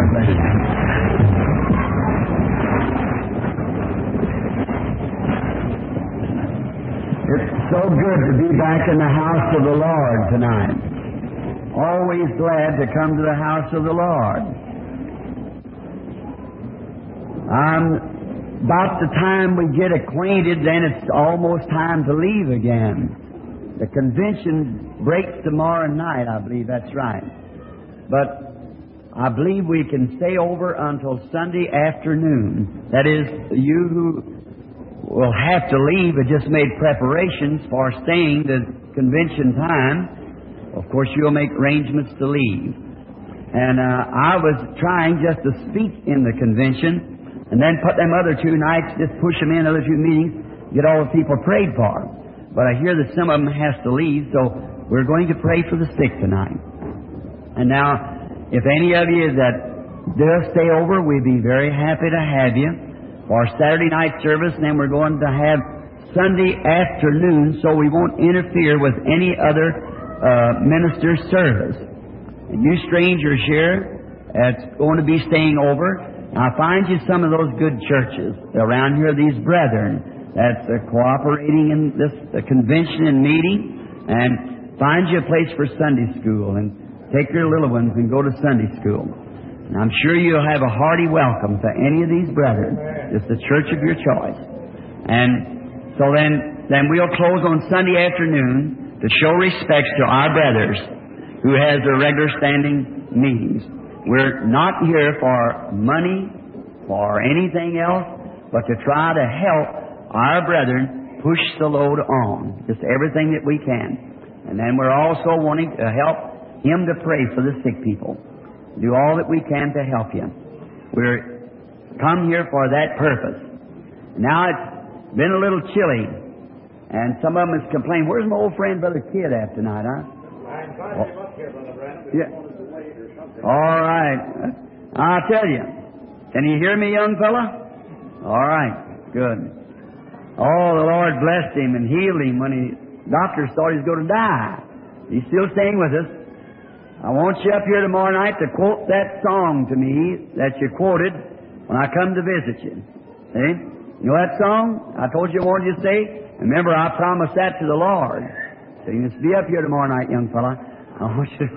God bless you. It's so good to be back in the house of the Lord tonight. Always glad to come to the house of the Lord. About the time we get acquainted, then it's almost time to leave again. The convention breaks tomorrow night, I believe that's right. But I believe we can stay over until Sunday afternoon. That is, you who will have to leave have just made preparations for staying the convention time. Of course, you'll make arrangements to leave. And I was trying just to speak in the convention and then put them other 2 nights, just push them in, other 2 meetings, get all the people prayed for. But I hear that some of them has to leave, so we're going to pray for the sick tonight. And now, if any of you that does stay over, we'd be very happy to have you for Saturday night service, and then we're going to have Sunday afternoon, so we won't interfere with any other minister's service. And you strangers here that's going to be staying over, I'll find you some of those good churches around here, these brethren that's cooperating in this convention and meeting, and find you a place for Sunday school, and take your little ones and go to Sunday school. And I'm sure you'll have a hearty welcome to any of these brethren. It's the church of your choice. And so then we'll close on Sunday afternoon to show respects to our brothers who has their regular standing meetings. We're not here for money, for anything else, but to try to help our brethren push the load on. Just everything that we can. And then we're also wanting to help him to pray for the sick people. Do all that we can to help you. We're come here for that purpose. Now it's been a little chilly, and some of them has complained, where's my old friend Brother Kidd at tonight, huh? I invited him up here, Brother Branham. Yeah. All right. I'll tell you. Can you hear me, young fella? All right. Good. Oh, the Lord blessed him and healed him when doctors thought he was going to die. He's still staying with us. I want you up here tomorrow night to quote that song to me that you quoted when I come to visit you. See? You know that song? I told you I wanted you to say? Remember, I promised that to the Lord. So you must be up here tomorrow night, young fella. I want you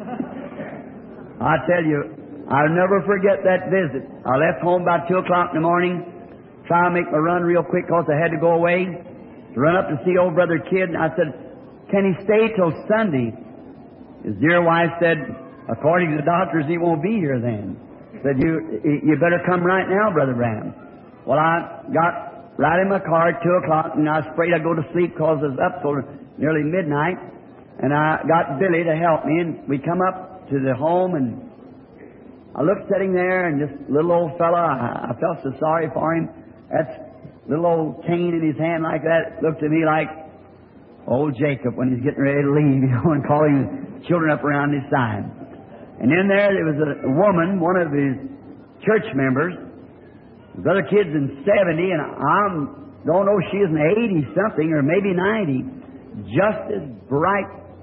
I tell you, I'll never forget that visit. I left home about 2 o'clock in the morning, try to make my run real quick because I had to go away, to run up to see old Brother Kidd. And I said, can he stay till Sunday? His dear wife said, according to the doctors, he won't be here then. Said, you better come right now, Brother Branham. Well, I got right in my car at 2 o'clock, and I was afraid I'd go to sleep because I was up till nearly midnight. And I got Billy to help me, and we come up to the home, and I looked sitting there, and this little old fella, I felt so sorry for him. That little old cane in his hand like that looked to me like old Jacob when he's getting ready to leave, and calling his children up around his side. And in there was a woman, one of his church members. Brother Kidd's in 70, and I don't know if she is in 80-something or maybe 90. Just as bright.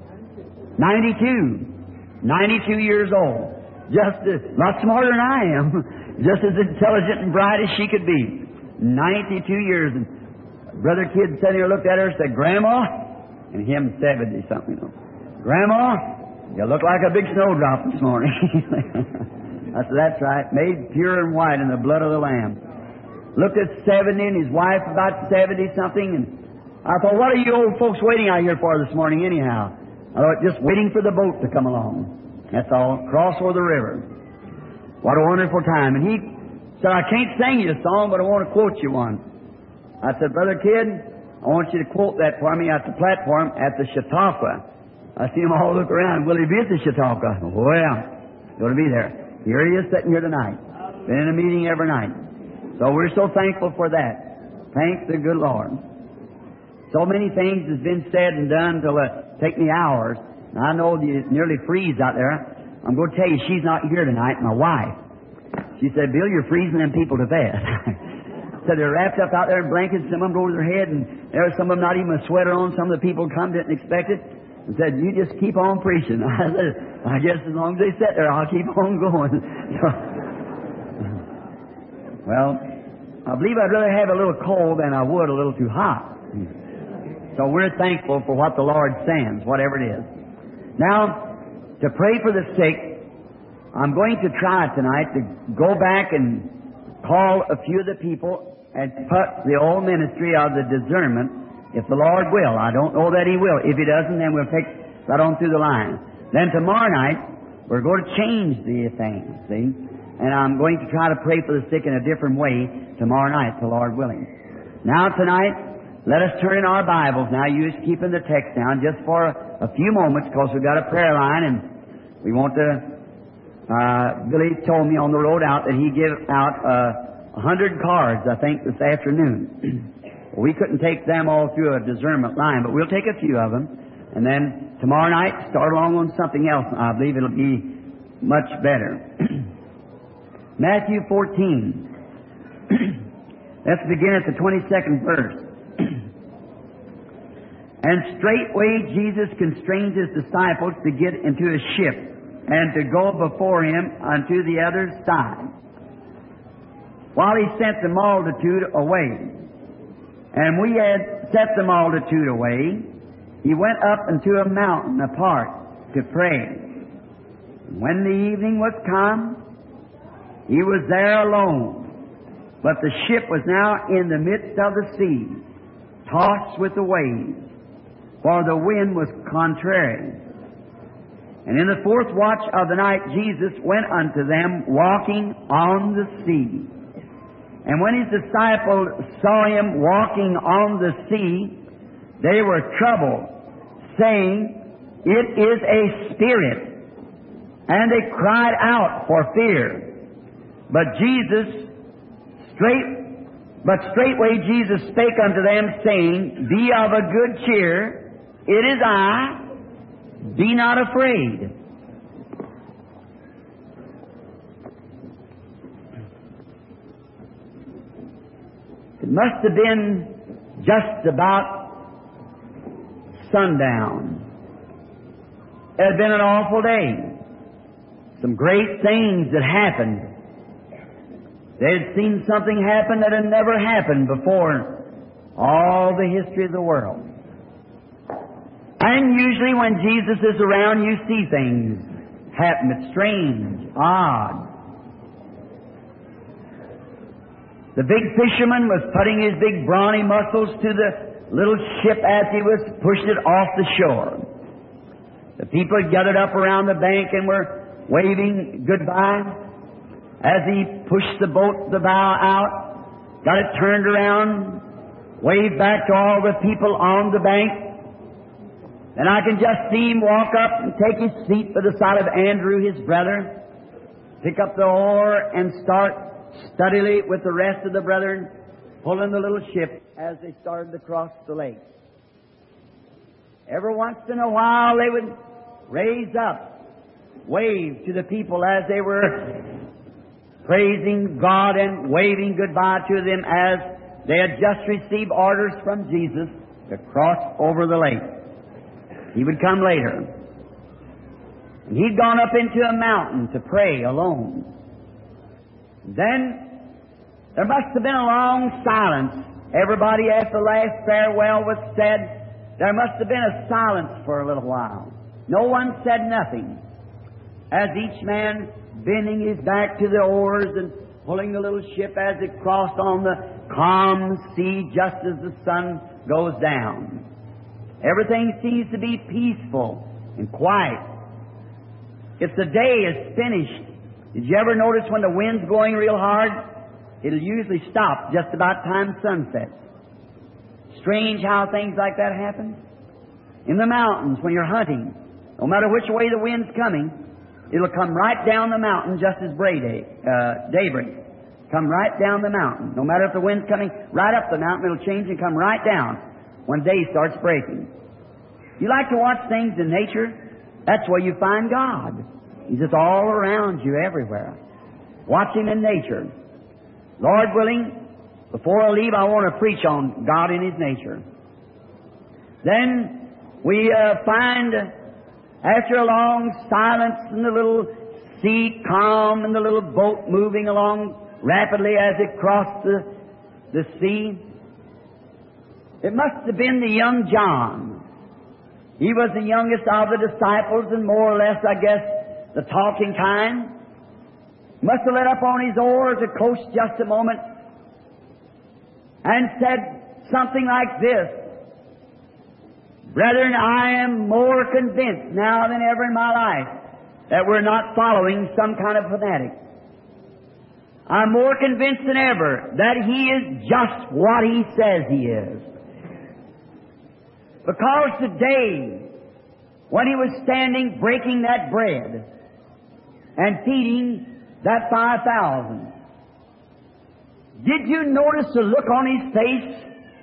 92 years old. Just as, not smarter than I am. Just as intelligent and bright as she could be. 92 years. And Brother Kidd sat here, looked at her and said, Grandma, and him 70-something. You know, Grandma, you look like a big snowdrop this morning. I said, that's right. Made pure and white in the blood of the Lamb. Looked at 70 and his wife about 70-something. And I thought, what are you old folks waiting out here for this morning anyhow? I thought, just waiting for the boat to come along. That's all. Cross over the river. What a wonderful time. And he said, I can't sing you a song, but I want to quote you one. I said, Brother Kidd, I want you to quote that for me at the platform at the Chautauqua. I see them all look around. Will he be at the Chautauqua? Well, going to be there. Here he is sitting here tonight. Been in a meeting every night. So we're so thankful for that. Thank the good Lord. So many things has been said and done till it take me hours. And I know you nearly freeze out there. I'm going to tell you, she's not here tonight, my wife. She said, Bill, you're freezing them people to death. So they're wrapped up out there in blankets, some of them over their head, and there's some of them not even a sweater on. Some of the people come didn't expect it. And said, you just keep on preaching. I said, I guess as long as they sit there, I'll keep on going. So Well, I believe I'd rather have a little cold than I would a little too hot. So we're thankful for what the Lord sends, whatever it is. Now, to pray for the sick, I'm going to try tonight to go back and call a few of the people and put the old ministry of the discernment, if the Lord will. I don't know that He will. If He doesn't, then we'll take right on through the line. Then tomorrow night, we're going to change the thing, see? And I'm going to try to pray for the sick in a different way tomorrow night, the Lord willing. Now tonight, let us turn in our Bibles. Now you just keeping the text down just for a few moments, because we've got a prayer line and we want to... Billy told me on the road out that he gave out 100 cards, I think, this afternoon. We couldn't take them all through a discernment line, but we'll take a few of them. And then tomorrow night, start along on something else. I believe it'll be much better. Matthew 14. Let's begin at the 22nd verse. And straightway Jesus constrained His disciples to get into a ship and to go before Him unto the other side, while He sent the multitude away. And we had set the multitude away, He went up into a mountain apart to pray. When the evening was come, He was there alone, but the ship was now in the midst of the sea, tossed with the waves, for the wind was contrary. And in the fourth watch of the night, Jesus went unto them, walking on the sea. And when His disciples saw Him walking on the sea, they were troubled, saying, It is a spirit. And they cried out for fear. But straightway Jesus spake unto them, saying, Be of a good cheer, it is I, be not afraid. It must have been just about sundown. It had been an awful day. Some great things had happened. They had seen something happen that had never happened before in all the history of the world. And usually when Jesus is around, you see things happen. It's strange, odd. The big fisherman was putting his big brawny muscles to the little ship as he was pushing it off the shore. The people had gathered up around the bank and were waving goodbye as he pushed the boat, the bow out, got it turned around, waved back to all the people on the bank. And I can just see him walk up and take his seat by the side of Andrew, his brother, pick up the oar and start steadily with the rest of the brethren, pulling the little ship as they started to cross the lake. Every once in a while they would raise up, wave to the people as they were praising God and waving goodbye to them as they had just received orders from Jesus to cross over the lake. He would come later. And he'd gone up into a mountain to pray alone. Then there must have been a long silence. Everybody, after the last farewell was said, there must have been a silence for a little while. No one said nothing, as each man bending his back to the oars and pulling the little ship as it crossed on the calm sea just as the sun goes down. Everything seems to be peaceful and quiet. If the day is finished, did you ever notice when the wind's going real hard, it'll usually stop just about time sunset. Strange how things like that happen. In the mountains, when you're hunting, no matter which way the wind's coming, it'll come right down the mountain just as daybreak. Come right down the mountain. No matter if the wind's coming right up the mountain, it'll change and come right down when day starts breaking. You like to watch things in nature? That's where you find God. He's just all around you everywhere. Watch Him in nature. Lord willing, before I leave, I want to preach on God in His nature. Then we find, after a long silence and the little sea calm and the little boat moving along rapidly as it crossed the sea. It must have been the young John. He was the youngest of the disciples and more or less, I guess, the talking kind. Must have let up on his oars to coast just a moment and said something like this: "Brethren, I am more convinced now than ever in my life that we're not following some kind of fanatic. I'm more convinced than ever that He is just what He says He is. Because today, when He was standing breaking that bread and feeding that 5,000, did you notice the look on His face?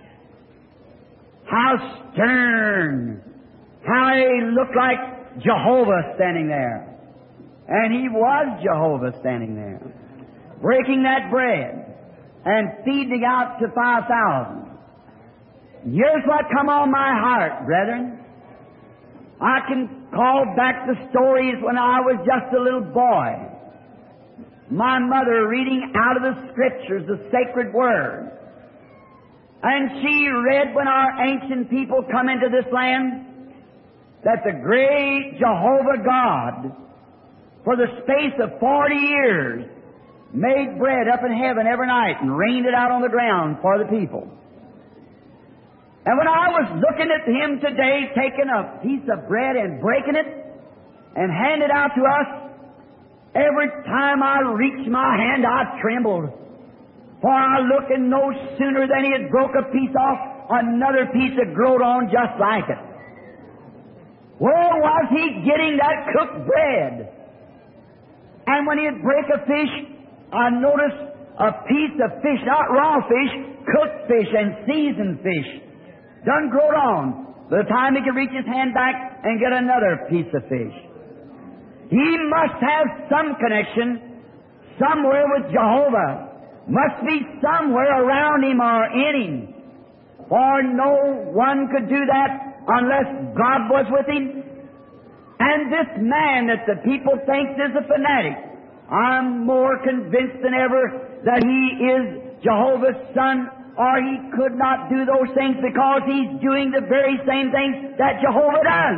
How stern, how He looked like Jehovah standing there. And He was Jehovah standing there, breaking that bread and feeding out to 5,000. Here's what come on my heart, brethren. I can call back the stories when I was just a little boy. My mother reading out of the Scriptures, the sacred Word. And she read when our ancient people come into this land that the great Jehovah God, for the space of 40 years, made bread up in heaven every night and rained it out on the ground for the people. And when I was looking at Him today, taking a piece of bread and breaking it and handing it out to us, every time I reached my hand, I trembled. For I looked, and no sooner than He had broke a piece off, another piece had growed on just like it. Where was He getting that cooked bread? And when He'd break a fish, I noticed a piece of fish, not raw fish, cooked fish and seasoned fish, done growed on. By the time He could reach His hand back and get another piece of fish. He must have some connection somewhere with Jehovah. Must be somewhere around Him or in Him. For no one could do that unless God was with Him. And this man that the people think is a fanatic, I'm more convinced than ever that he is Jehovah's Son, or he could not do those things because he's doing the very same things that Jehovah does.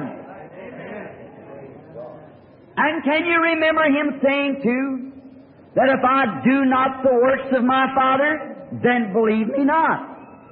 And can you remember him saying too, that if I do not the works of my Father, then believe me not.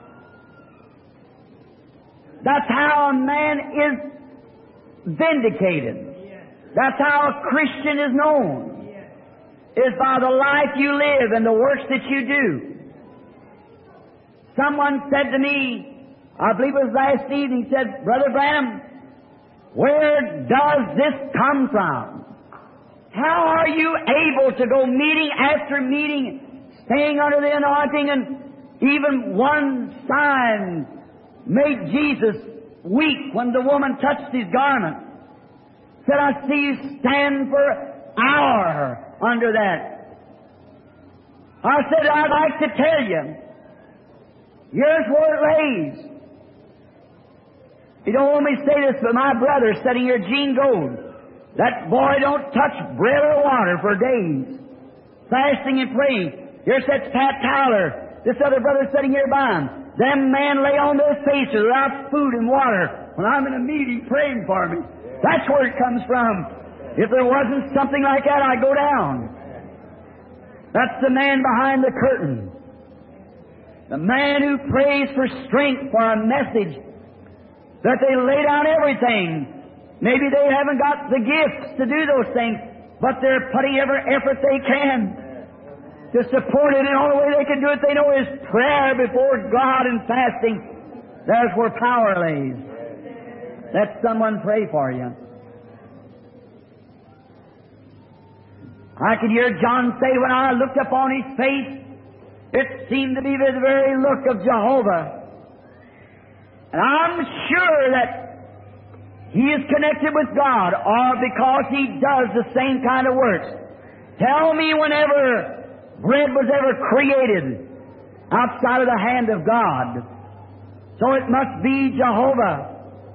That's how a man is vindicated. That's how a Christian is known, is by the life you live and the works that you do. Someone said to me, I believe it was last evening, said, Brother Branham, where does this come from? How are you able to go meeting after meeting, staying under the anointing, and even one sign made Jesus weak when the woman touched His garment? Said, I see you stand for an hour under that. I said, I'd like to tell you, here's where it lays. You don't want me to say this, but my brother sitting here, Gene Gold, that boy don't touch bread or water for days, fasting and praying. Here sits Pat Tyler, this other brother sitting here by him. Them men lay on their faces without food and water when I'm in a meeting praying for me. That's where it comes from. If there wasn't something like that, I'd go down. That's the man behind the curtain. The man who prays for strength for a message, that they lay down everything. Maybe they haven't got the gifts to do those things, but they're putting every effort they can to support it. And the only way they can do it, they know, is prayer before God and fasting. There's where power lays. Let someone pray for you. I could hear John say, when I looked upon his face, it seemed to be the very look of Jehovah. And I'm sure that he is connected with God, or because he does the same kind of works. Tell me whenever bread was ever created outside of the hand of God. So it must be Jehovah.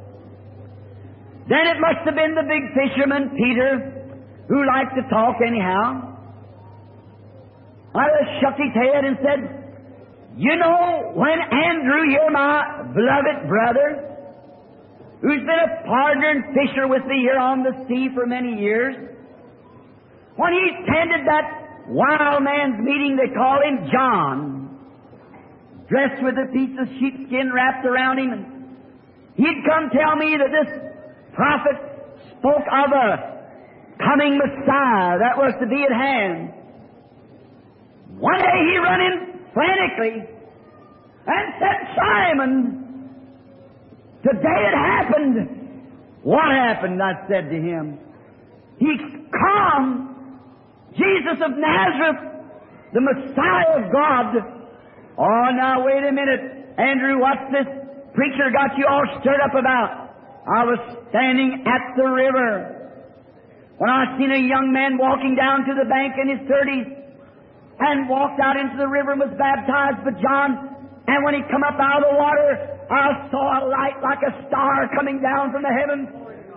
Then it must have been the big fisherman, Peter, who liked to talk anyhow. I just shook his head and said, you know, when Andrew here, my beloved brother, who's been a partner and fisher with me here on the sea for many years, when he attended that wild man's meeting, they call him John, dressed with a piece of sheepskin wrapped around him, and he'd come tell me that this prophet spoke of a coming Messiah that was to be at hand. One day he run in frantically and said, Simon, today it happened. What happened? I said to him. He's come, Jesus of Nazareth, the Messiah of God. Oh, now wait a minute, Andrew, what's this preacher got you all stirred up about? I was standing at the river when I seen a young man walking down to the bank in his 30s and walked out into the river and was baptized by John. And when he come up out of the water, I saw a light like a star coming down from the heavens.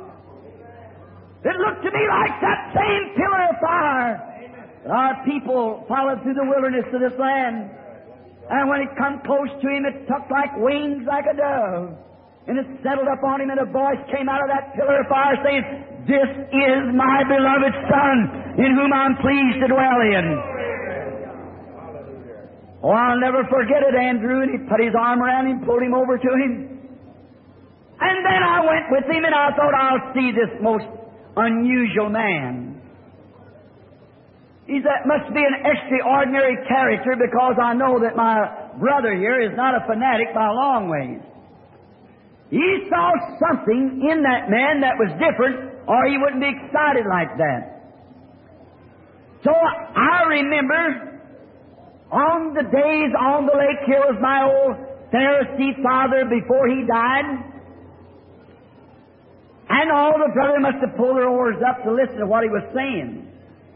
It looked to me like that same pillar of fire that our people followed through the wilderness of this land. And when it come close to him, it took like wings like a dove. And it settled upon him, and a voice came out of that pillar of fire saying, this is my beloved Son, in whom I'm pleased to dwell in. Oh, I'll never forget it, Andrew. And he put his arm around him, pulled him over to him. And then I went with him, and I thought, I'll see this most unusual man. Must be an extraordinary character, because I know that my brother here is not a fanatic by a long ways. He saw something in that man that was different, or he wouldn't be excited like that. So I remember on the days on the lake here was my old Pharisee father before he died. And all the brothers must have pulled their oars up to listen to what he was saying.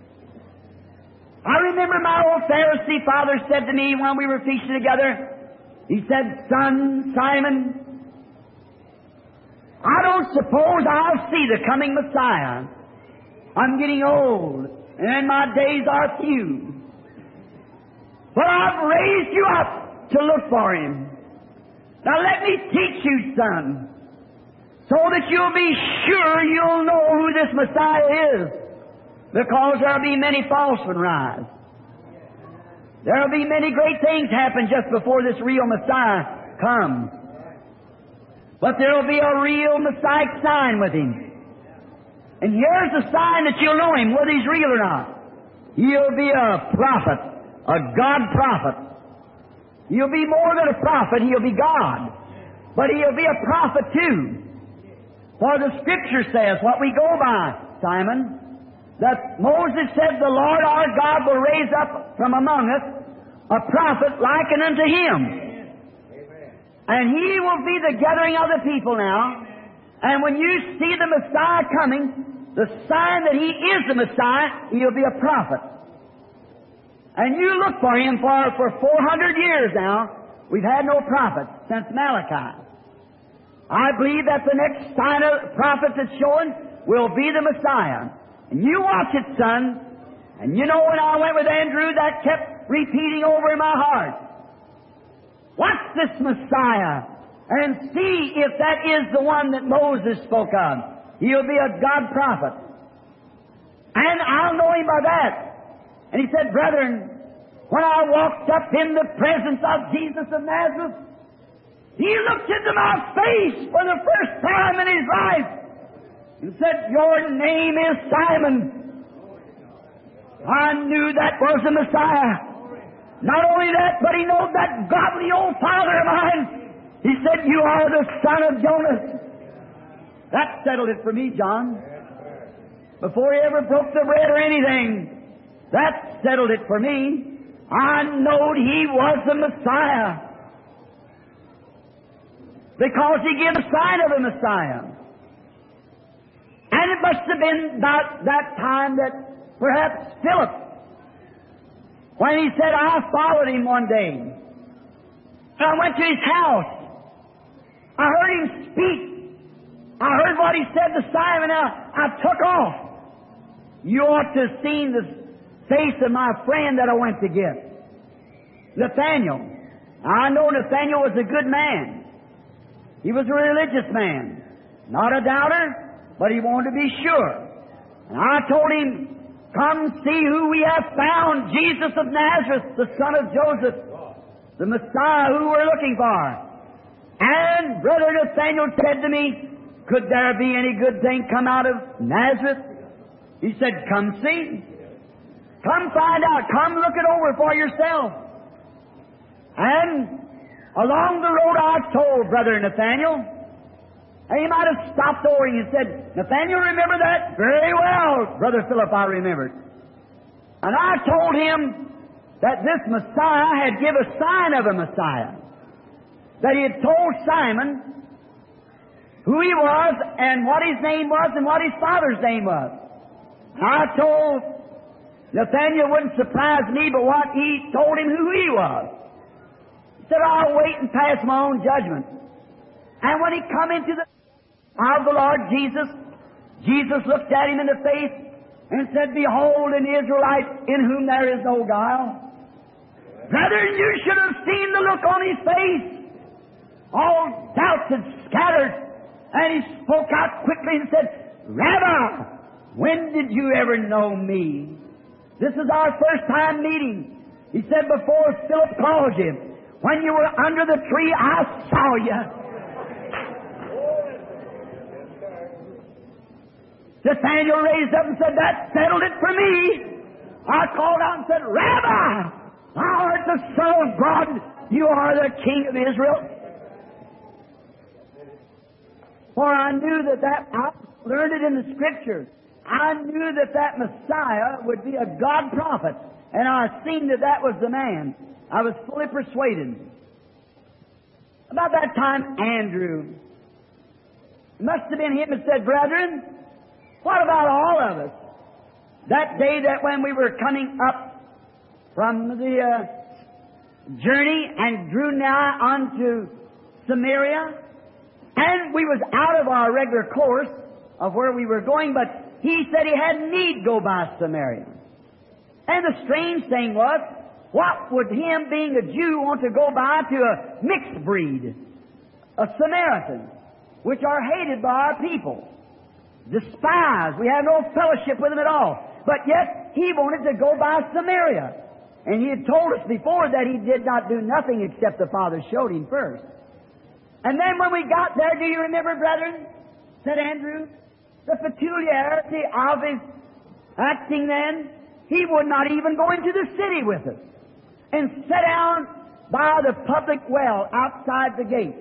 I remember my old Pharisee father said to me when we were fishing together, he said, Son, Simon, I don't suppose I'll see the coming Messiah. I'm getting old, and my days are few. But I've raised you up to look for Him. Now let me teach you, son, so that you'll be sure you'll know who this Messiah is. Because there'll be many false ones rise. There'll be many great things happen just before this real Messiah comes. But there'll be a real Messiah sign with Him. And here's the sign that you'll know Him, whether He's real or not. He'll be a prophet, a God prophet. He'll be more than a prophet, He'll be God. But He'll be a prophet too. For the Scripture says, what we go by, Simon, that Moses said, the Lord our God will raise up from among us a prophet likened unto Him. And He will be the gathering of the people now. And when you see the Messiah coming, the sign that He is the Messiah, He'll be a prophet. And you look for Him for 400 years now. We've had no prophet since Malachi. I believe that the next sign of prophet that's showing will be the Messiah. And you watch it, son. And you know when I went with Andrew, that kept repeating over in my heart. Watch this Messiah and see if that is the one that Moses spoke of. He'll be a God prophet. And I'll know Him by that. And he said, brethren, when I walked up in the presence of Jesus of Nazareth, He looked into my face for the first time in His life and said, your name is Simon. I knew that was the Messiah. Not only that, but He knows that godly old father of mine. He said, you are the son of Jonas. That settled it for me, John. Before he ever broke the bread or anything, that settled it for me. I knowed He was the Messiah. Because He gave the sign of the Messiah. And it must have been about that time that perhaps Philip, when he said, I followed Him one day. And I went to His house. I heard Him speak. I heard what He said to Simon. I took off. You ought to have seen face of my friend that I went to get, Nathaniel. I know Nathaniel was a good man. He was a religious man, not a doubter, but he wanted to be sure. And I told him, come see who we have found, Jesus of Nazareth, the son of Joseph, the Messiah who we're looking for. And Brother Nathaniel said to me, could there be any good thing come out of Nazareth? He said, come see. Come find out. Come look it over for yourself. And along the road I told Brother Nathaniel, and he might have stopped over and he said, Nathaniel, remember that? Very well, Brother Philip, I remembered. And I told him that this Messiah had given a sign of a Messiah. That he had told Simon who he was and what his name was and what his father's name was. I told Nathaniel wouldn't surprise me, but what he told him who he was. He said, I'll wait and pass my own judgment. And when he come into the of the Lord Jesus, Jesus looked at him in the face and said, behold, an Israelite in whom there is no guile. Brethren, you should have seen the look on his face. All doubts had scattered, and he spoke out quickly and said, Rabbi, when did you ever know me? This is our first time meeting. He said, before Philip called you, when you were under the tree, I saw you. Nathaniel raised up and said, that settled it for me. I called out and said, Rabbi, thou art the Son of God. You are the King of Israel. For I knew that I learned it in the Scriptures. I knew that Messiah would be a God prophet. And I seen that was the man. I was fully persuaded. About that time, Andrew, it must have been him that said, brethren, what about all of us? That day that when we were coming up from the journey and drew nigh unto Samaria, and we was out of our regular course of where we were going, but he said he had need go by Samaria. And the strange thing was, what would him being a Jew want to go by to a mixed breed, a Samaritan, which are hated by our people? Despised. We have no fellowship with them at all. But yet, he wanted to go by Samaria. And he had told us before that he did not do nothing except the Father showed him first. And then when we got there, do you remember, brethren, said Andrew, the peculiarity of his acting then, he would not even go into the city with us and sit down by the public well outside the gate.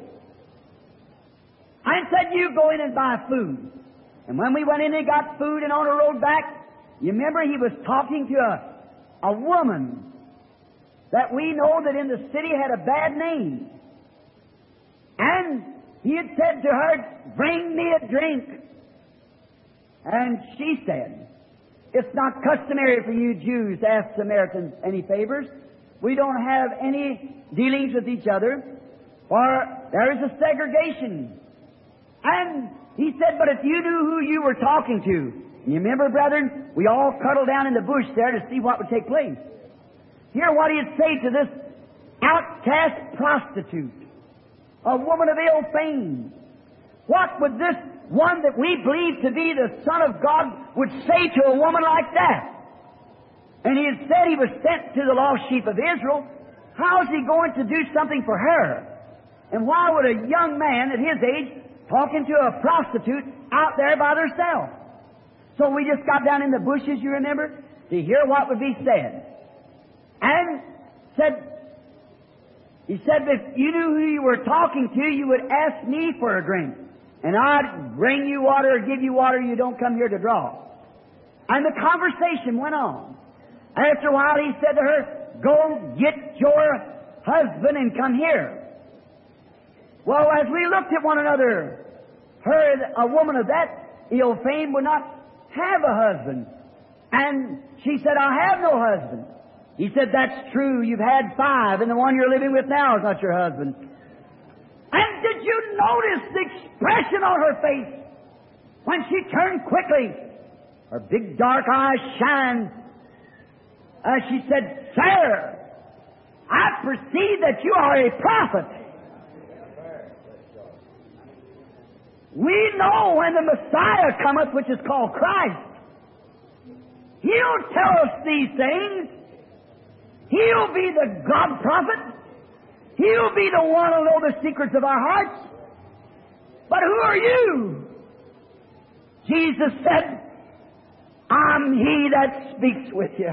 I said, you go in and buy food. And when we went in and got food and on the road back, you remember he was talking to a woman that we know that in the city had a bad name. And he had said to her, bring me a drink. And she said, it's not customary for you Jews to ask Samaritans any favors. We don't have any dealings with each other, for there is a segregation. And he said, but if you knew who you were talking to, you remember, brethren, we all cuddled down in the bush there to see what would take place. Hear what he'd say to this outcast prostitute, a woman of ill fame. What would this one that we believe to be the Son of God would say to a woman like that? And he had said he was sent to the lost sheep of Israel. How is he going to do something for her? And why would a young man at his age talking to a prostitute out there by herself? So we just got down in the bushes, you remember, to hear what would be said. And he said, if you knew who you were talking to, you would ask me for a drink. And I'd bring you water or give you water. You don't come here to draw. And the conversation went on. After a while, he said to her, go get your husband and come here. Well, as we looked at one another, a woman of that ill fame would not have a husband. And she said, I have no husband. He said, that's true. You've had 5, and the one you're living with now is not your husband. And did you notice the expression on her face? When she turned quickly, her big dark eyes shined, She said, Sir, I perceive that you are a prophet. We know when the Messiah cometh, which is called Christ, He'll tell us these things. He'll be the God prophet. He'll be the one who'll know the secrets of our hearts. But who are you? Jesus said, I'm He that speaks with you.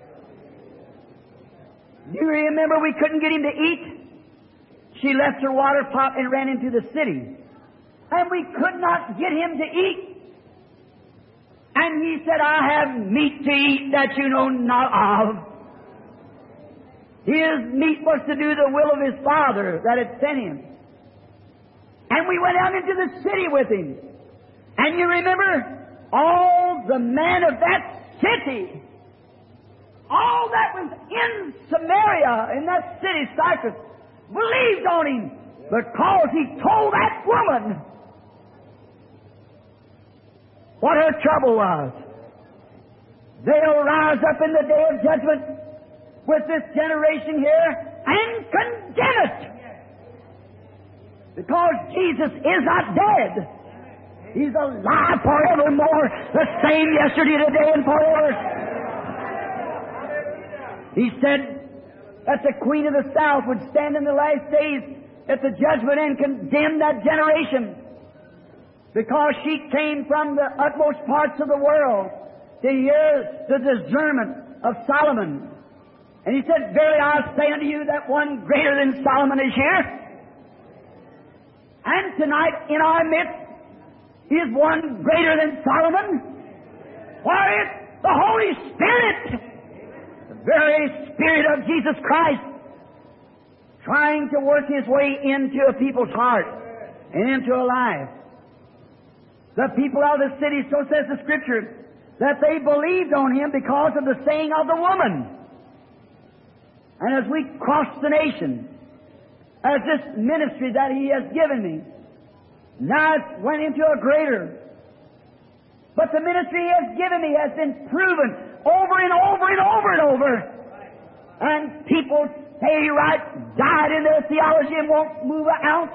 Do you remember we couldn't get Him to eat? She left her water pot and ran into the city. And we could not get Him to eat. And He said, I have meat to eat that you know not of. His meat was to do the will of His Father that had sent Him. And we went out into the city with Him. And you remember, all the men of that city, all that was in Samaria, in that city, Cyprus, believed on Him because He told that woman what her trouble was. They'll rise up in the day of judgment with this generation here and condemn it. Because Jesus is not dead. He's alive forevermore, the same yesterday, today, and forever. He said that the Queen of the South would stand in the last days at the judgment and condemn that generation, because she came from the utmost parts of the world to hear the discernment of Solomon. And He said, Verily I say unto you that one greater than Solomon is here. And tonight in our midst is one greater than Solomon. For it's the Holy Spirit, the very Spirit of Jesus Christ, trying to work His way into a people's heart and into a life. The people of the city, so says the Scripture, that they believed on Him because of the saying of the woman. And as we cross the nation, as this ministry that He has given me, now it went into a greater. But the ministry He has given me has been proven over and over and over and over. And people stay right, died in their theology and won't move an ounce.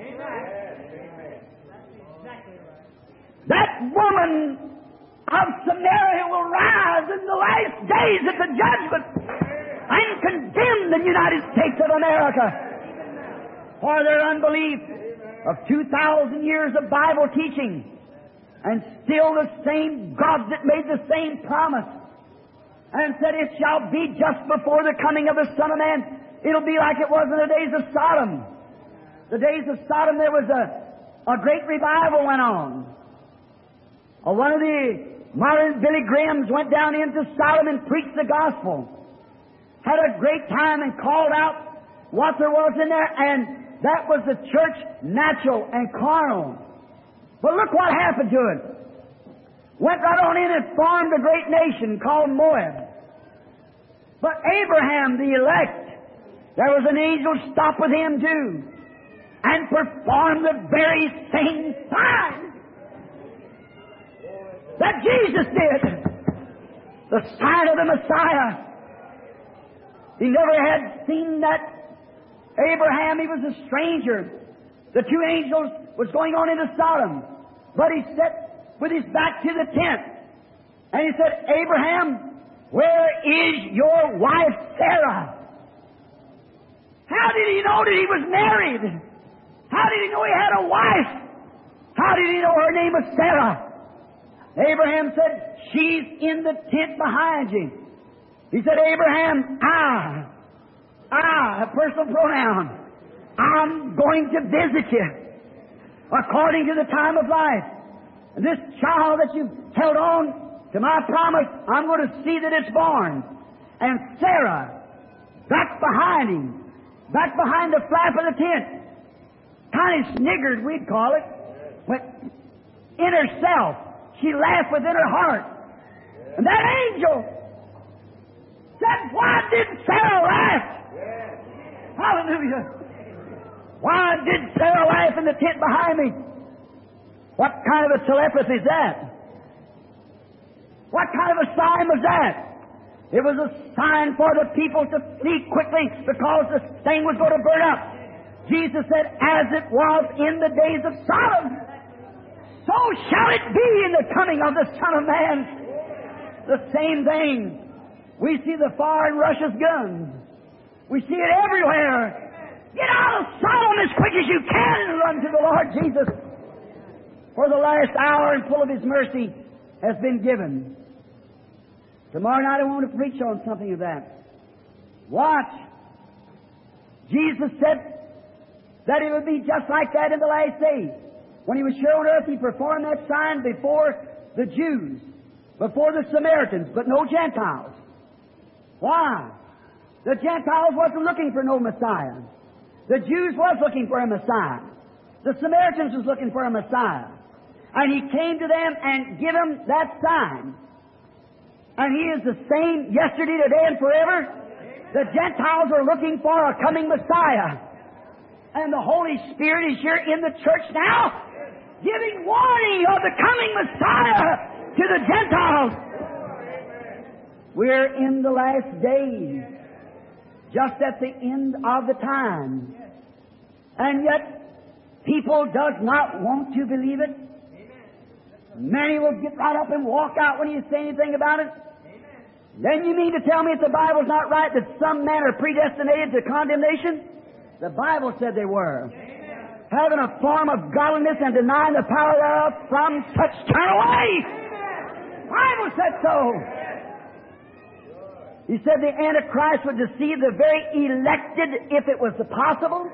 That woman of Samaria will rise in the last days at the judgment and condemn the United States of America for their unbelief of 2,000 years of Bible teaching, and still the same God that made the same promise and said, It shall be just before the coming of the Son of Man. It'll be like it was in the days of Sodom. The days of Sodom, there was a great revival went on. One of the modern Billy Grahams went down into Sodom and preached the gospel. Had a great time and called out what there was in there, and that was the church natural and carnal. But look what happened to it. Went right on in and formed a great nation called Moab. But Abraham, the elect, there was an angel stopped with him too, and performed the very same sign that Jesus did. The sign of the Messiah. He never had seen that Abraham. He was a stranger. The two angels was going on into Sodom, but he sat with his back to the tent, and he said, Abraham, where is your wife Sarah? How did he know that he was married? How did he know he had a wife? How did he know her name was Sarah? Abraham said, she's in the tent behind you. He said, Abraham, a personal pronoun, I'm going to visit you according to the time of life. And this child that you've held on to my promise, I'm going to see that it's born. And Sarah, back behind him, back behind the flap of the tent, kind of sniggered, we'd call it, but in herself, she laughed within her heart. And that angel said, why did Sarah laugh? Hallelujah. Why did Sarah laugh in the tent behind me? What kind of a telepathy is that? What kind of a sign was that? It was a sign for the people to flee quickly because the thing was going to burn up. Jesus said, as it was in the days of Sodom, so shall it be in the coming of the Son of Man. The same thing. We see the fire in Russia's guns. We see it everywhere. Get out of Sodom as quick as you can and run to the Lord Jesus. For the last hour and full of His mercy has been given. Tomorrow night I want to preach on something of that. Watch. Jesus said that it would be just like that in the last days. When He was here on earth, He performed that sign before the Jews, before the Samaritans, but no Gentiles. Why? The Gentiles wasn't looking for no Messiah. The Jews was looking for a Messiah. The Samaritans was looking for a Messiah. And He came to them and gave them that sign. And He is the same yesterday, today, and forever. The Gentiles are looking for a coming Messiah. And the Holy Spirit is here in the church now, giving warning of the coming Messiah to the Gentiles. We're in the last days, just at the end of the time. And yet, people does not want to believe it. Many will get right up and walk out when you say anything about it. Then you mean to tell me if the Bible's not right that some men are predestinated to condemnation? The Bible said they were. Having a form of godliness and denying the power thereof, from such turn away. The Bible said so. He said the Antichrist would deceive the very elected if it was possible.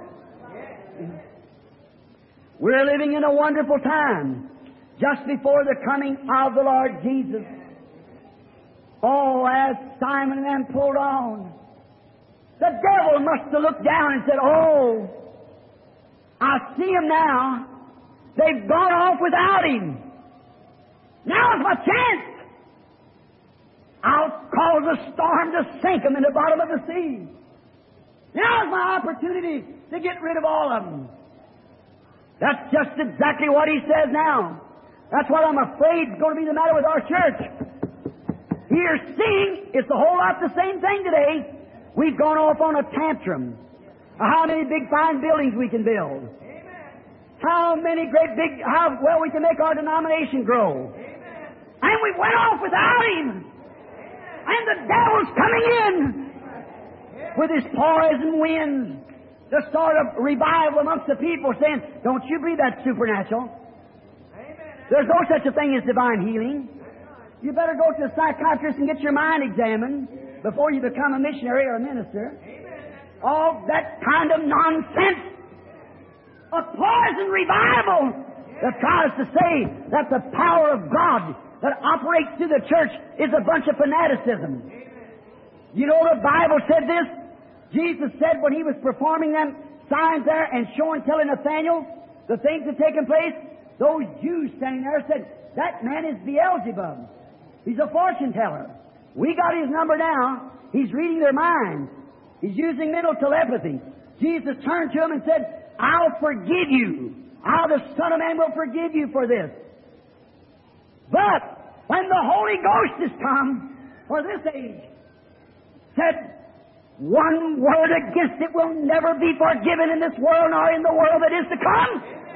We're living in a wonderful time, just before the coming of the Lord Jesus. Oh, as Simon and them pulled on, the devil must have looked down and said, oh, I see him now. They've gone off without Him. Now's my chance. I'll cause a storm to sink them in the bottom of the sea. Now's my opportunity to get rid of all of them. That's just exactly what He says now. That's what I'm afraid is going to be the matter with our church. Here, seeing, it's a whole lot the same thing today. We've gone off on a tantrum. How many big fine buildings we can build. How many how well we can make our denomination grow. And we went off without Him. And the devil's coming in with his poison winds to start a revival amongst the people, saying, don't you believe that's supernatural? There's no such a thing as divine healing. You better go to a psychiatrist and get your mind examined before you become a missionary or a minister. All that kind of nonsense. A poison revival that tries to say that the power of God that operates through the church is a bunch of fanaticism. You know the Bible said this? Jesus said when He was performing them signs there and telling Nathaniel the things that had taken place, those Jews standing there said, that man is Beelzebub. He's a fortune teller. We got his number now. He's reading their minds. He's using mental telepathy. Jesus turned to him and said, I'll forgive you. The Son of Man will forgive you for this. But when the Holy Ghost has come for this age, said, one word against it will never be forgiven in this world nor in the world that is to come.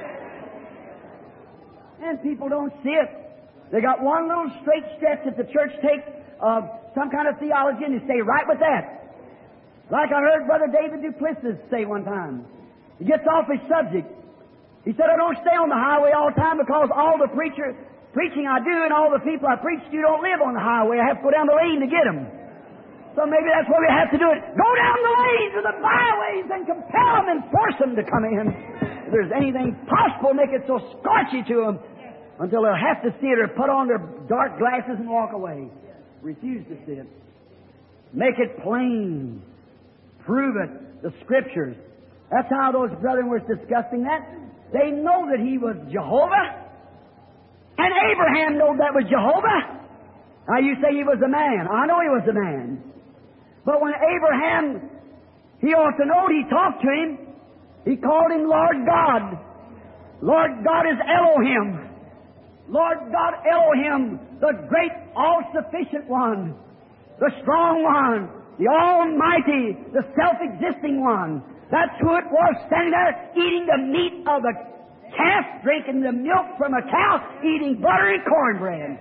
And people don't see it. They got one little straight step that the church takes of some kind of theology and they stay right with that. Like I heard Brother David Duplessis say one time. He gets off his subject. He said, I don't stay on the highway all the time because all the preaching I do and all the people I preach to don't live on the highway. I have to go down the lane to get them. So maybe that's why we have to do it. Go down the lanes or the byways and compel them and force them to come in. If there's anything possible, make it so scorchy to them until they'll have to see it or put on their dark glasses and walk away. Refuse to see it. Make it plain. Prove it. The Scriptures. That's how those brethren were discussing that. They know that He was Jehovah. And Abraham knew that was Jehovah. Now you say he was a man. I know he was a man. But when Abraham, he ought to know, he talked to Him. He called Him Lord God. Lord God is Elohim. Lord God Elohim, the great all-sufficient one. the strong one, the almighty, the self-existing one. That's who it was standing there eating the meat of the calf, drinking the milk from a cow, eating butter and cornbread.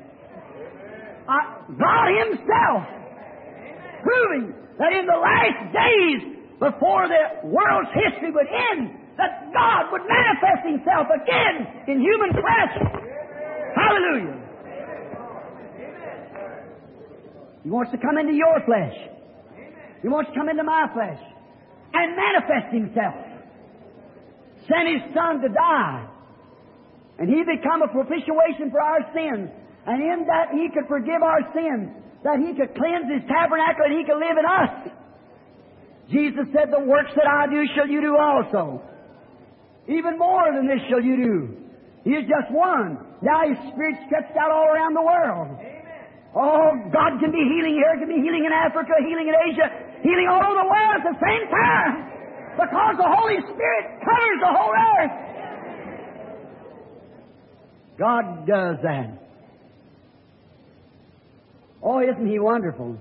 God Himself proving that in the last days, before the world's history would end, that God would manifest Himself again in human flesh. Hallelujah. He wants to come into your flesh. He wants to come into my flesh and manifest Himself. Sent His Son to die. And He become a propitiation for our sins. And in that He could forgive our sins. That He could cleanse His tabernacle and He could live in us. Jesus said, the works that I do shall you do also. Even more than this shall you do. He is just one. Now His Spirit stretched out all around the world. Oh, God can be healing here, can be healing in Africa, healing in Asia, healing all over the world at the same time. Because the Holy Spirit covers the whole earth. God does that. Oh, isn't He wonderful?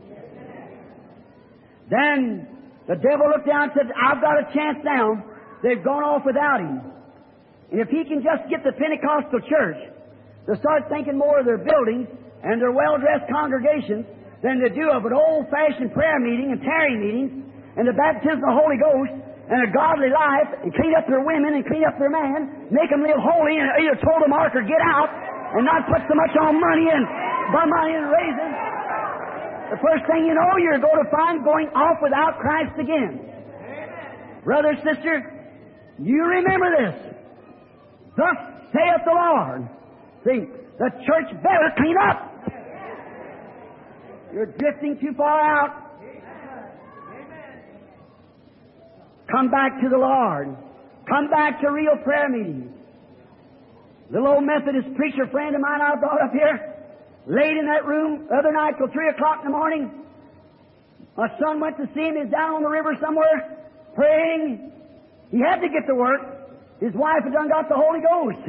Then the devil looked down and said, I've got a chance now. They've gone off without Him. And if he can just get the Pentecostal church to start thinking more of their buildings and their well-dressed congregations than they do of an old-fashioned prayer meeting and tarry meetings and the baptism of the Holy Ghost and a godly life and clean up their women and clean up their man, make them live holy and either toe the mark or get out and not put so much on money and bum money and raises, the first thing you know, you're going to find going off without Christ again. Brother, sister, you remember this. Thus saith the Lord. See, the church better clean up. You're drifting too far out. Come back to the Lord. Come back to real prayer meetings. Little old Methodist preacher friend of mine I brought up here, laid in that room the other night till 3 o'clock in the morning. My son went to see him. He's down on the river somewhere praying. He had to get to work. His wife had done got the Holy Ghost.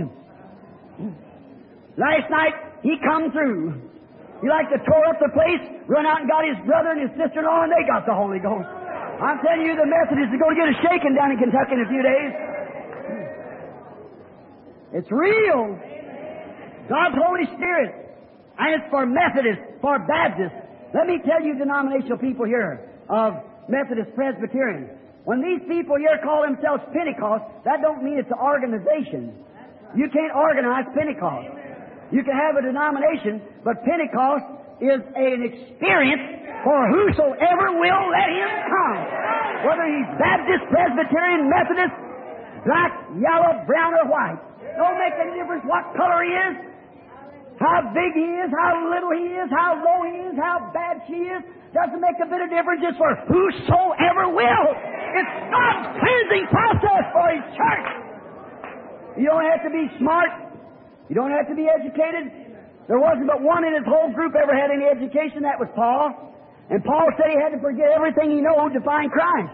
Last night, he come through. He like to tore up the place, run out and got his brother and his sister-in-law, and they got the Holy Ghost. I'm telling you, the Methodists are going to get a shaking down in Kentucky in a few days. It's real. God's Holy Spirit. And it's for Methodists, for Baptists. Let me tell you, denominational people here of Methodist Presbyterian. When these people here call themselves Pentecost, that don't mean it's an organization. You can't organize Pentecost. You can have a denomination, but Pentecost is an experience for whosoever will let Him come. Whether he's Baptist, Presbyterian, Methodist, black, yellow, brown, or white. Don't make any difference what color he is, how big he is, how little he is, how low he is, how bad she is. Doesn't make a bit of difference. It's for whosoever will. It's God's cleansing process for His church. You don't have to be smart. You don't have to be educated. There wasn't but one in his whole group ever had any education. That was Paul. And Paul said he had to forget everything he knew to find Christ.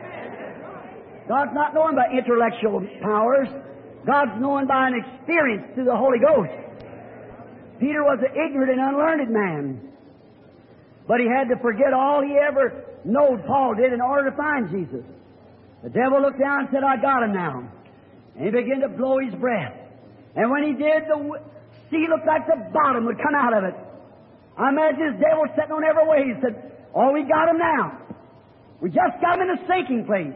God's not known by intellectual powers. God's known by an experience through the Holy Ghost. Peter was an ignorant and unlearned man. But he had to forget all he ever knowed Paul did in order to find Jesus. The devil looked down and said, I got him now. And he began to blow his breath. And when he did, the sea looked like the bottom would come out of it. I imagine this devil sitting on every way. He said, oh, we got him now. We just got him in a sinking place.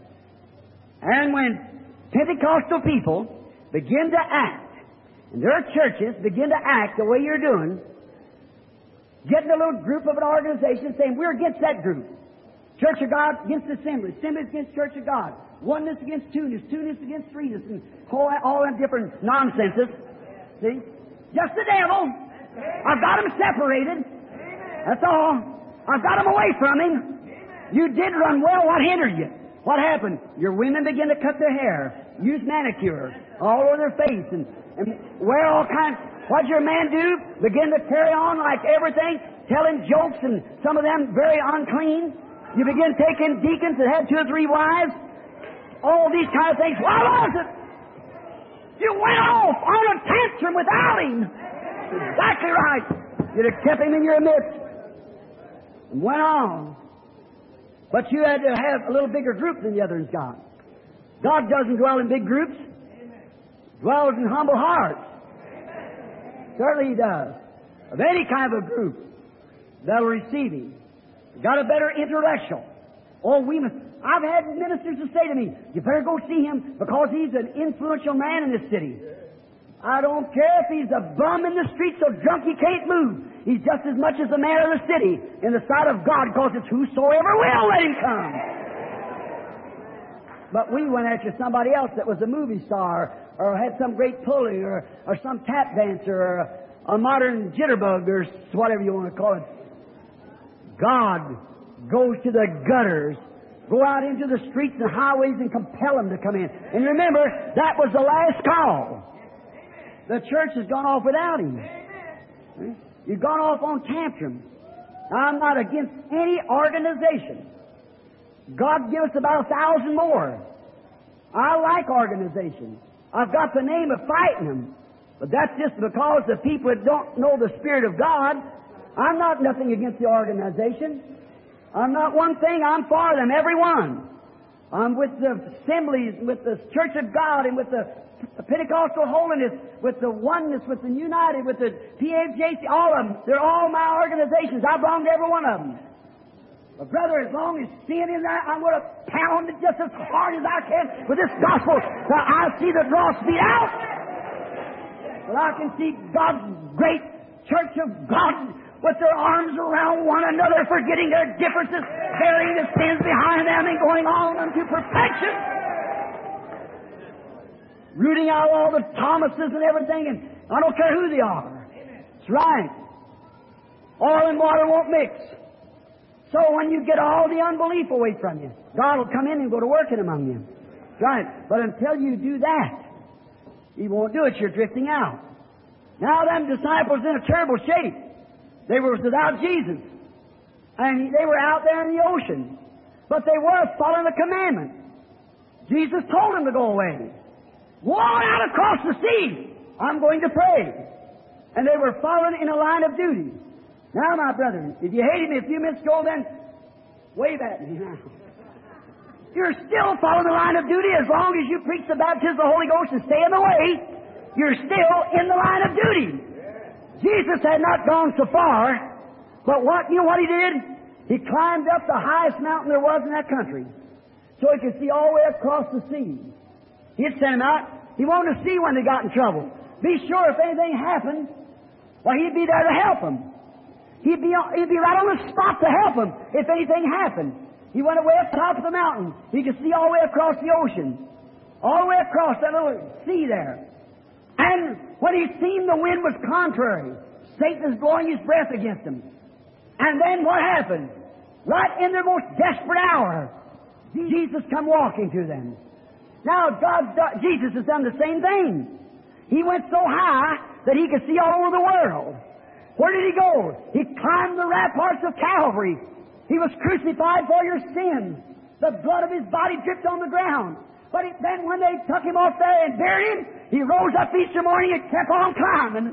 And when Pentecostal people begin to act, and their churches begin to act the way you're doing, getting a little group of an organization saying, we're against that group. Church of God against Assembly. Assembly against Church of God. Oneness against two-ness. Two-ness against threeness. And all that different nonsenses. See? Just the devil. I've got him separated. That's all. I've got him away from him. You did run well. What hindered you? What happened? Your women begin to cut their hair. Use manicure all over their face. And wear all kinds. What'd your man do? Begin to carry on like everything. Telling jokes and some of them very unclean. You begin taking deacons that had 2 or 3 wives. All these kind of things. What was it? You went off on a tantrum without him. Exactly right. You'd have kept him in your midst. and went on. But you had to have a little bigger group than the others got. God doesn't dwell in big groups. He dwells in humble hearts. Certainly He does. Of any kind of a group that'll receive Him. Got a better intellectual. I've had ministers to say to me, you better go see him because he's an influential man in this city. I don't care if he's a bum in the street so drunk he can't move. He's just as much as the man of the city in the sight of God because it's whosoever will let him come. But we went after somebody else that was a movie star or had some great pulley or some tap dancer or a modern jitterbug or whatever you want to call it. God goes to the gutters, go out into the streets and highways and compel them to come in. And remember, that was the last call. The church has gone off without Him. You've gone off on tantrum. I'm not against any organization. God give us about 1,000 more. I like organizations. I've got the name of fighting them. But that's just because the people that don't know the Spirit of God. I'm not nothing against the organization. I'm not one thing. I'm for them, every one. I'm with the assemblies, with the Church of God, and with the Pentecostal holiness, with the oneness, with the United, with the PFJC, all of them. They're all my organizations. I belong to every one of them. But brother, as long as sin in that, I'm going to pound it just as hard as I can with this gospel till I see the dross beat out. But I can see God's great Church of God with their arms around one another, forgetting their differences, burying the sins behind them and going on unto perfection. Rooting out all the Thomases and everything, and I don't care who they are. That's right. Oil and water won't mix. So when you get all the unbelief away from you, God will come in and go to work in among you. That's right. But until you do that, He won't do it. You're drifting out. Now them disciples in a terrible shape. They were without Jesus. And they were out there in the ocean. But they were following the commandment. Jesus told them to go away. Go on out across the sea. I'm going to pray. And they were following in a line of duty. Now, my brethren, if you hated me a few minutes ago, then wave at me now. You're still following the line of duty as long as you preach the baptism of the Holy Ghost and stay in the way. You're still in the line of duty. Jesus had not gone so far, but you know what He did? He climbed up the highest mountain there was in that country so He could see all the way across the sea. He'd send them out. He wanted to see when they got in trouble. Be sure if anything happened, well, He'd be there to help them. He'd be right on the spot to help them if anything happened. He went away up top of the mountain. He could see all the way across the ocean. All the way across that little sea there. And when He seen the wind was contrary, Satan is blowing his breath against them. And then what happened? Right in their most desperate hour, Jesus come walking to them. Now, Jesus has done the same thing. He went so high that He could see all over the world. Where did He go? He climbed the ramparts of Calvary. He was crucified for your sins. The blood of His body dripped on the ground. But then when they took Him off there and buried Him, He rose up Easter morning and kept on climbing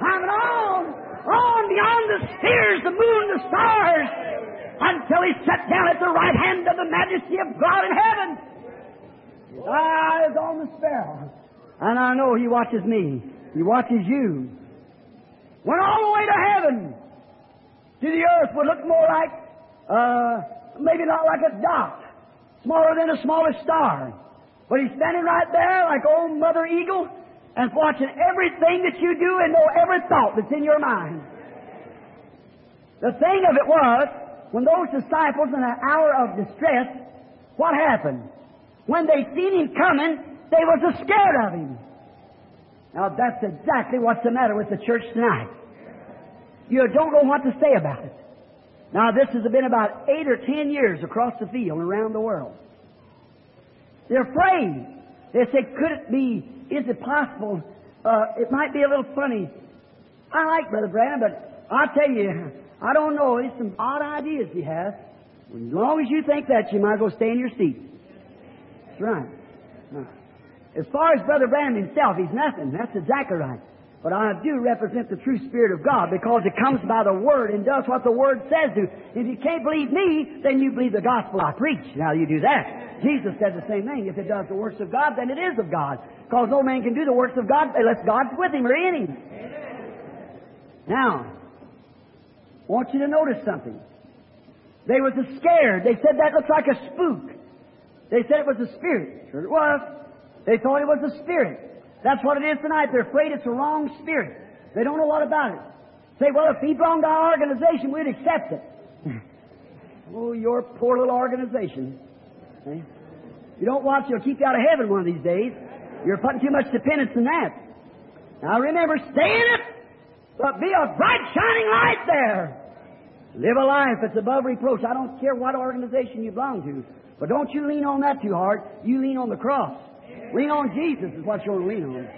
on beyond the spheres, the moon, the stars, until He sat down at the right hand of the majesty of God in heaven. His eyes on the sparrow. And I know He watches me. He watches you. Went all the way to heaven. To the earth would look more like, maybe not like a dot, smaller than the smallest star. But He's standing right there like old Mother Eagle and watching everything that you do and know every thought that's in your mind. The thing of it was, when those disciples in an hour of distress, what happened? When they seen Him coming, they was scared of Him. Now that's exactly what's the matter with the church tonight. You don't know what to say about it. Now this has been about 8 or 10 years across the field and around the world. They're afraid. They say, could it be, is it possible, it might be a little funny. I like Brother Branham, but I'll tell you, I don't know, there's some odd ideas he has. As long as you think that, you might as well stay in your seat. That's right. As far as Brother Branham himself, he's nothing. That's exactly right. But I do represent the true Spirit of God because it comes by the Word and does what the Word says to. If you can't believe me, then you believe the gospel I preach. Now you do that. Jesus said the same thing. If it does the works of God, then it is of God. Because no man can do the works of God unless God's with him or in him. Now, I want you to notice something. They was scared. They said that looks like a spook. They said it was a spirit. Sure it was. They thought it was a spirit. That's what it is tonight. They're afraid it's a wrong spirit. They don't know what about it. Say, well, if he belonged to our organization, we'd accept it. Oh, your poor little organization. Okay? You don't watch, it'll keep you out of heaven one of these days. You're putting too much dependence in that. Now remember, stay in it, but be a bright, shining light there. Live a life that's above reproach. I don't care what organization you belong to, but don't you lean on that too hard. You lean on the cross. Lean on Jesus is what you want to lean on.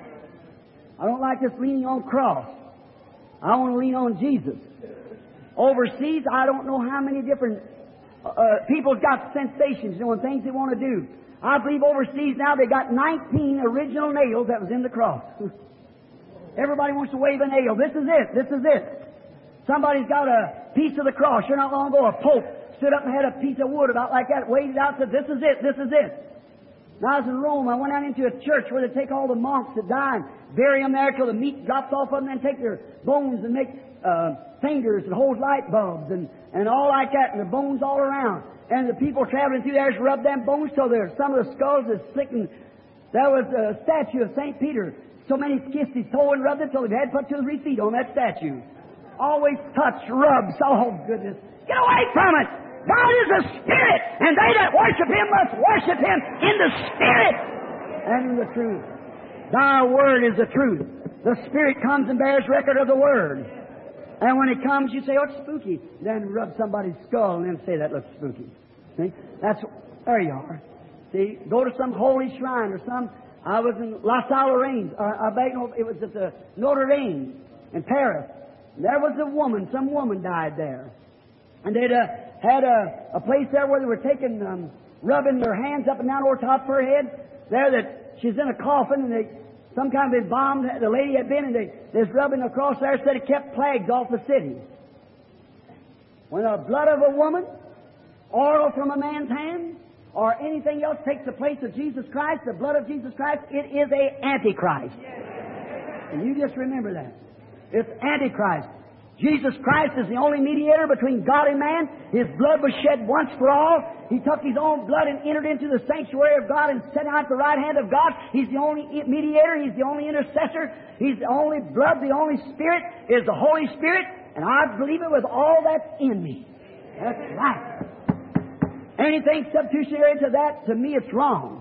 I don't like this leaning on cross. I want to lean on Jesus. Overseas, I don't know how many different people's got sensations, and things they want to do. I believe overseas now they got 19 original nails that was in the cross. Everybody wants to wave a nail. This is it. This is it. Somebody's got a piece of the cross. Here not long ago, a pope stood up and had a piece of wood about like that, waved it out, and said, "This is it. This is it." When I was in Rome, I went out into a church where they take all the monks that die and bury them there till the meat drops off of them, and then take their bones and make fingers and hold light bulbs and all like that, and the bones all around. And the people traveling through there rub them bones till some of the skulls is thick. And there was a statue of St. Peter. So many kissed his toe and rubbed it till he had put 2 or 3 feet on that statue. Always touch, rubs. Oh, goodness. Get away from it! God is a spirit, and they that worship Him must worship Him in the Spirit and in the truth. Thy Word is the truth. The Spirit comes and bears record of the Word. And when it comes, you say, "Oh, it's spooky." Then rub somebody's skull and then say, "That looks spooky." See? There you are. See? Go to some holy shrine or some... I was in La Salle Lorraine. It was at the Notre Dame in Paris. There was a woman. Some woman died there. And they'd had a place there where they were taking, rubbing their hands up and down over top of her head. There that she's in a coffin, and some kind of embalmed the lady had been, and they was rubbing across there, said it kept plagues off the city. When the blood of a woman, oil from a man's hand, or anything else takes the place of Jesus Christ, the blood of Jesus Christ, it is a Antichrist. And you just remember that. It's Antichrist. Jesus Christ is the only mediator between God and man. His blood was shed once for all. He took His own blood and entered into the sanctuary of God and sat down at the right hand of God. He's the only mediator. He's the only intercessor. He's the only blood. The only Spirit is the Holy Spirit. And I believe it with all that's in me. That's right. Anything substitutionary to that, to me, it's wrong.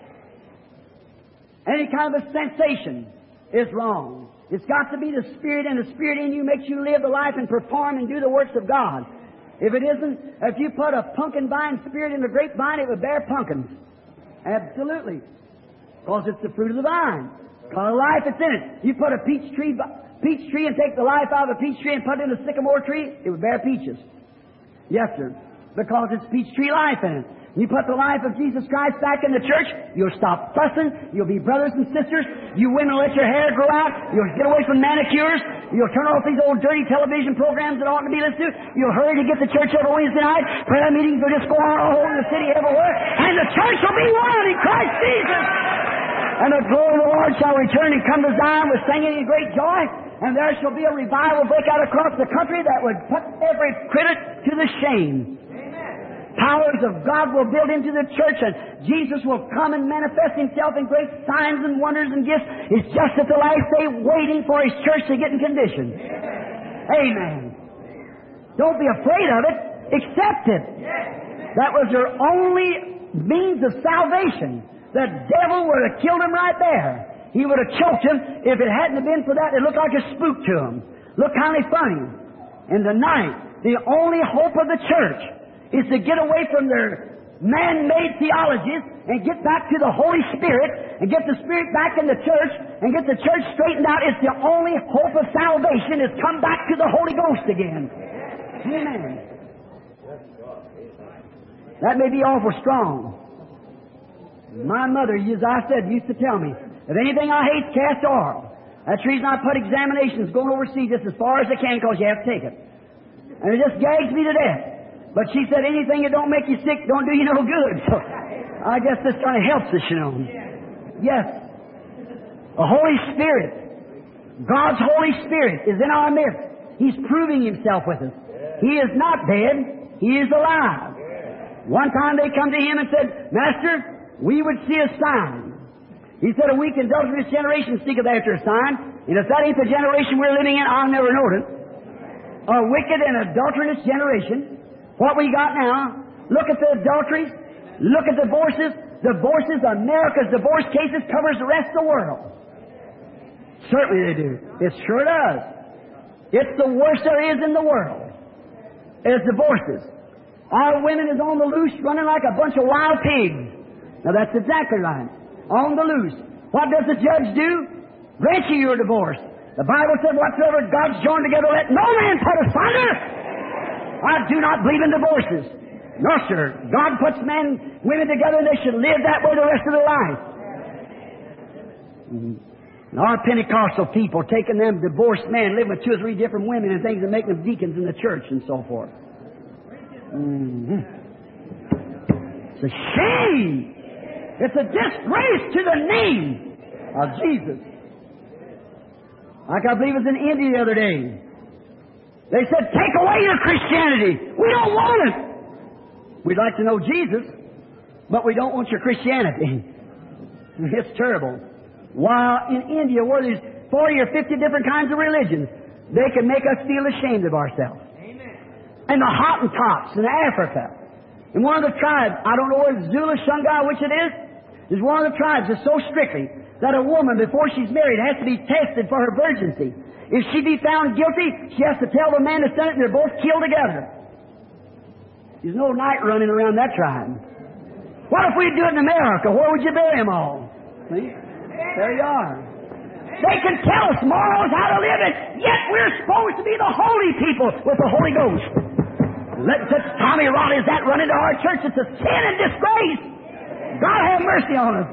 Any kind of a sensation is wrong. It's got to be the Spirit, and the Spirit in you makes you live the life and perform and do the works of God. If it isn't, if you put a pumpkin vine spirit in the grapevine, it would bear pumpkins. Absolutely. Because it's the fruit of the vine. Because the life that's in it. You put a peach tree and take the life out of a peach tree and put it in a sycamore tree, it would bear peaches. Yes, sir. Because it's peach tree life in it. You put the life of Jesus Christ back in the church, you'll stop fussing, you'll be brothers and sisters, you women let your hair grow out, you'll get away from manicures, you'll turn off these old dirty television programs that oughtn't to be listened to, you'll hurry to get to church every Wednesday night, prayer meetings will just go on all over the city everywhere, and the church will be one in Christ Jesus. And the glory of the Lord shall return and come to Zion with singing and great joy, and there shall be a revival break out across the country that would put every critic to the shame. Powers of God will build into the church, and Jesus will come and manifest Himself in great signs and wonders and gifts. It's just at the last day waiting for His church to get in condition. Amen. Don't be afraid of it. Accept it. That was your only means of salvation. The devil would have killed him right there. He would have choked him. If it hadn't been for that, it looked like a spook to him. Looked kind of funny. And tonight, the only hope of the church is to get away from their man-made theologies and get back to the Holy Spirit and get the Spirit back in the church and get the church straightened out. It's the only hope of salvation is come back to the Holy Ghost again. Amen. That may be awful strong. My mother, as I said, used to tell me, if anything I hate, cast oil. That's the reason I put examinations going overseas just as far as I can, because you have to take it. And it just gags me to death. But she said, anything that don't make you sick don't do you no good. So I guess this kind of helps us, you know. Yes. The Holy Spirit, God's Holy Spirit is in our midst. He's proving Himself with us. He is not dead. He is alive. One time they come to Him and said, Master, we would see a sign. He said, a weak and adulterous generation seeketh after a sign. And if that ain't the generation we're living in, I'll never know it. A wicked and adulterous generation. What we got now, look at the adulteries, look at divorces. Divorces, America's divorce cases covers the rest of the world. Certainly they do. It sure does. It's the worst there is in the world. It's divorces. Our women is on the loose running like a bunch of wild pigs. Now that's exactly right. On the loose. What does the judge do? Grant you your divorce. The Bible said, whatsoever God's joined together, let no man put asunder. I do not believe in divorces. No, sir. God puts men and women together and they should live that way the rest of their life. And our Pentecostal people taking them divorced men, living with 2 or 3 different women and things and making them deacons in the church and so forth. It's a shame. It's a disgrace to the name of Jesus. Like I believe it was in India the other day. They said, take away your Christianity. We don't want it. We'd like to know Jesus, but we don't want your Christianity. It's terrible. While in India, where there's 40 or 50 different kinds of religions, they can make us feel ashamed of ourselves. Amen. And the Hottentots in Africa. And one of the tribes, I don't know whether it's Zulu, Shungai, which it is one of the tribes that's so strictly that a woman, before she's married, has to be tested for her virginity. If she be found guilty, she has to tell the man that's done it, and they're both killed together. There's no night running around that tribe. What if we do it in America? Where would you bury them all? See? There you are. They can tell us morals how to live it, yet we're supposed to be the holy people with the Holy Ghost. Let such Tommy Raleigh as that run into our church. It's a sin and disgrace. God have mercy on us.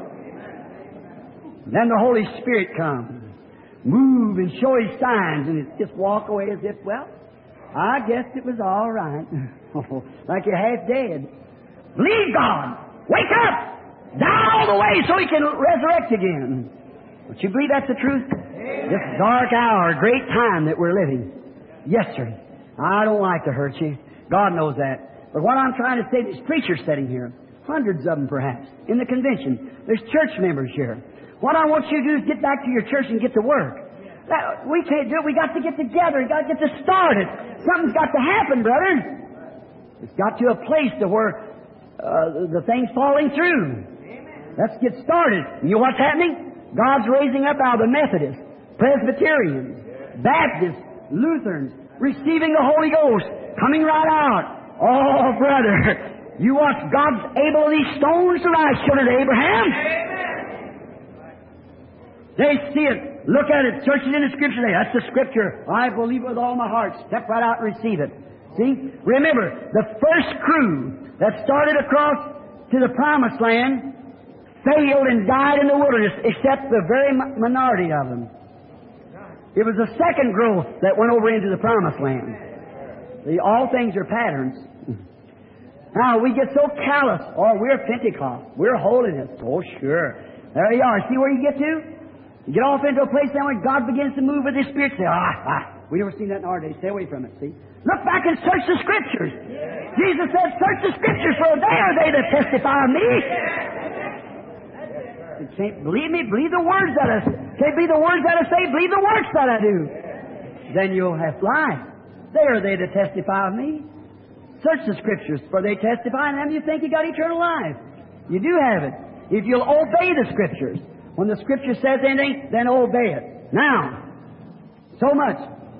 Then the Holy Spirit comes, move and show His signs, and just walk away as if, well, I guess it was all right. Like you're half dead. Believe God. Wake up. Die all the way so He can resurrect again. Don't you believe that's the truth? This dark hour, great time that we're living. Yes, sir. I don't like to hurt you. God knows that. But what I'm trying to say, there's preachers sitting here. Hundreds of them, perhaps, in the convention. There's church members here. What I want you to do is get back to your church and get to work. We can't do it. We got to get together. We got to get this started. Something's got to happen, brother. It's got to a place to where the thing's falling through. Let's get started. You know what's happening? God's raising up out of the Methodists, Presbyterians, Baptists, Lutherans, receiving the Holy Ghost, coming right out. Oh, brother, you watch God's able these stones to rise, children of Abraham. They see it. Look at it. Search it in the Scripture today. That's the Scripture. I believe with all my heart. Step right out and receive it. See? Remember, the first crew that started across to the Promised Land failed and died in the wilderness, except the very minority of them. It was the second growth that went over into the Promised Land. See, all things are patterns. Now, we get so callous. Oh, we're Pentecost. We're holiness. Oh, sure. There you are. See where you get to? You get off into a place then when God begins to move with His Spirit. Say, we never seen that in our day. Stay away from it, see? Look back and search the Scriptures. Jesus said, search the Scriptures, for they are they that testify of me. You can't believe me? Believe the words that I say. Can't believe the words that I say? Believe the works that I do. Then you'll have life. They are they that testify of me. Search the Scriptures, for they testify, and then you think you got eternal life. You do have it. If you'll obey the Scriptures. When the Scripture says anything, then obey it. Now, so much.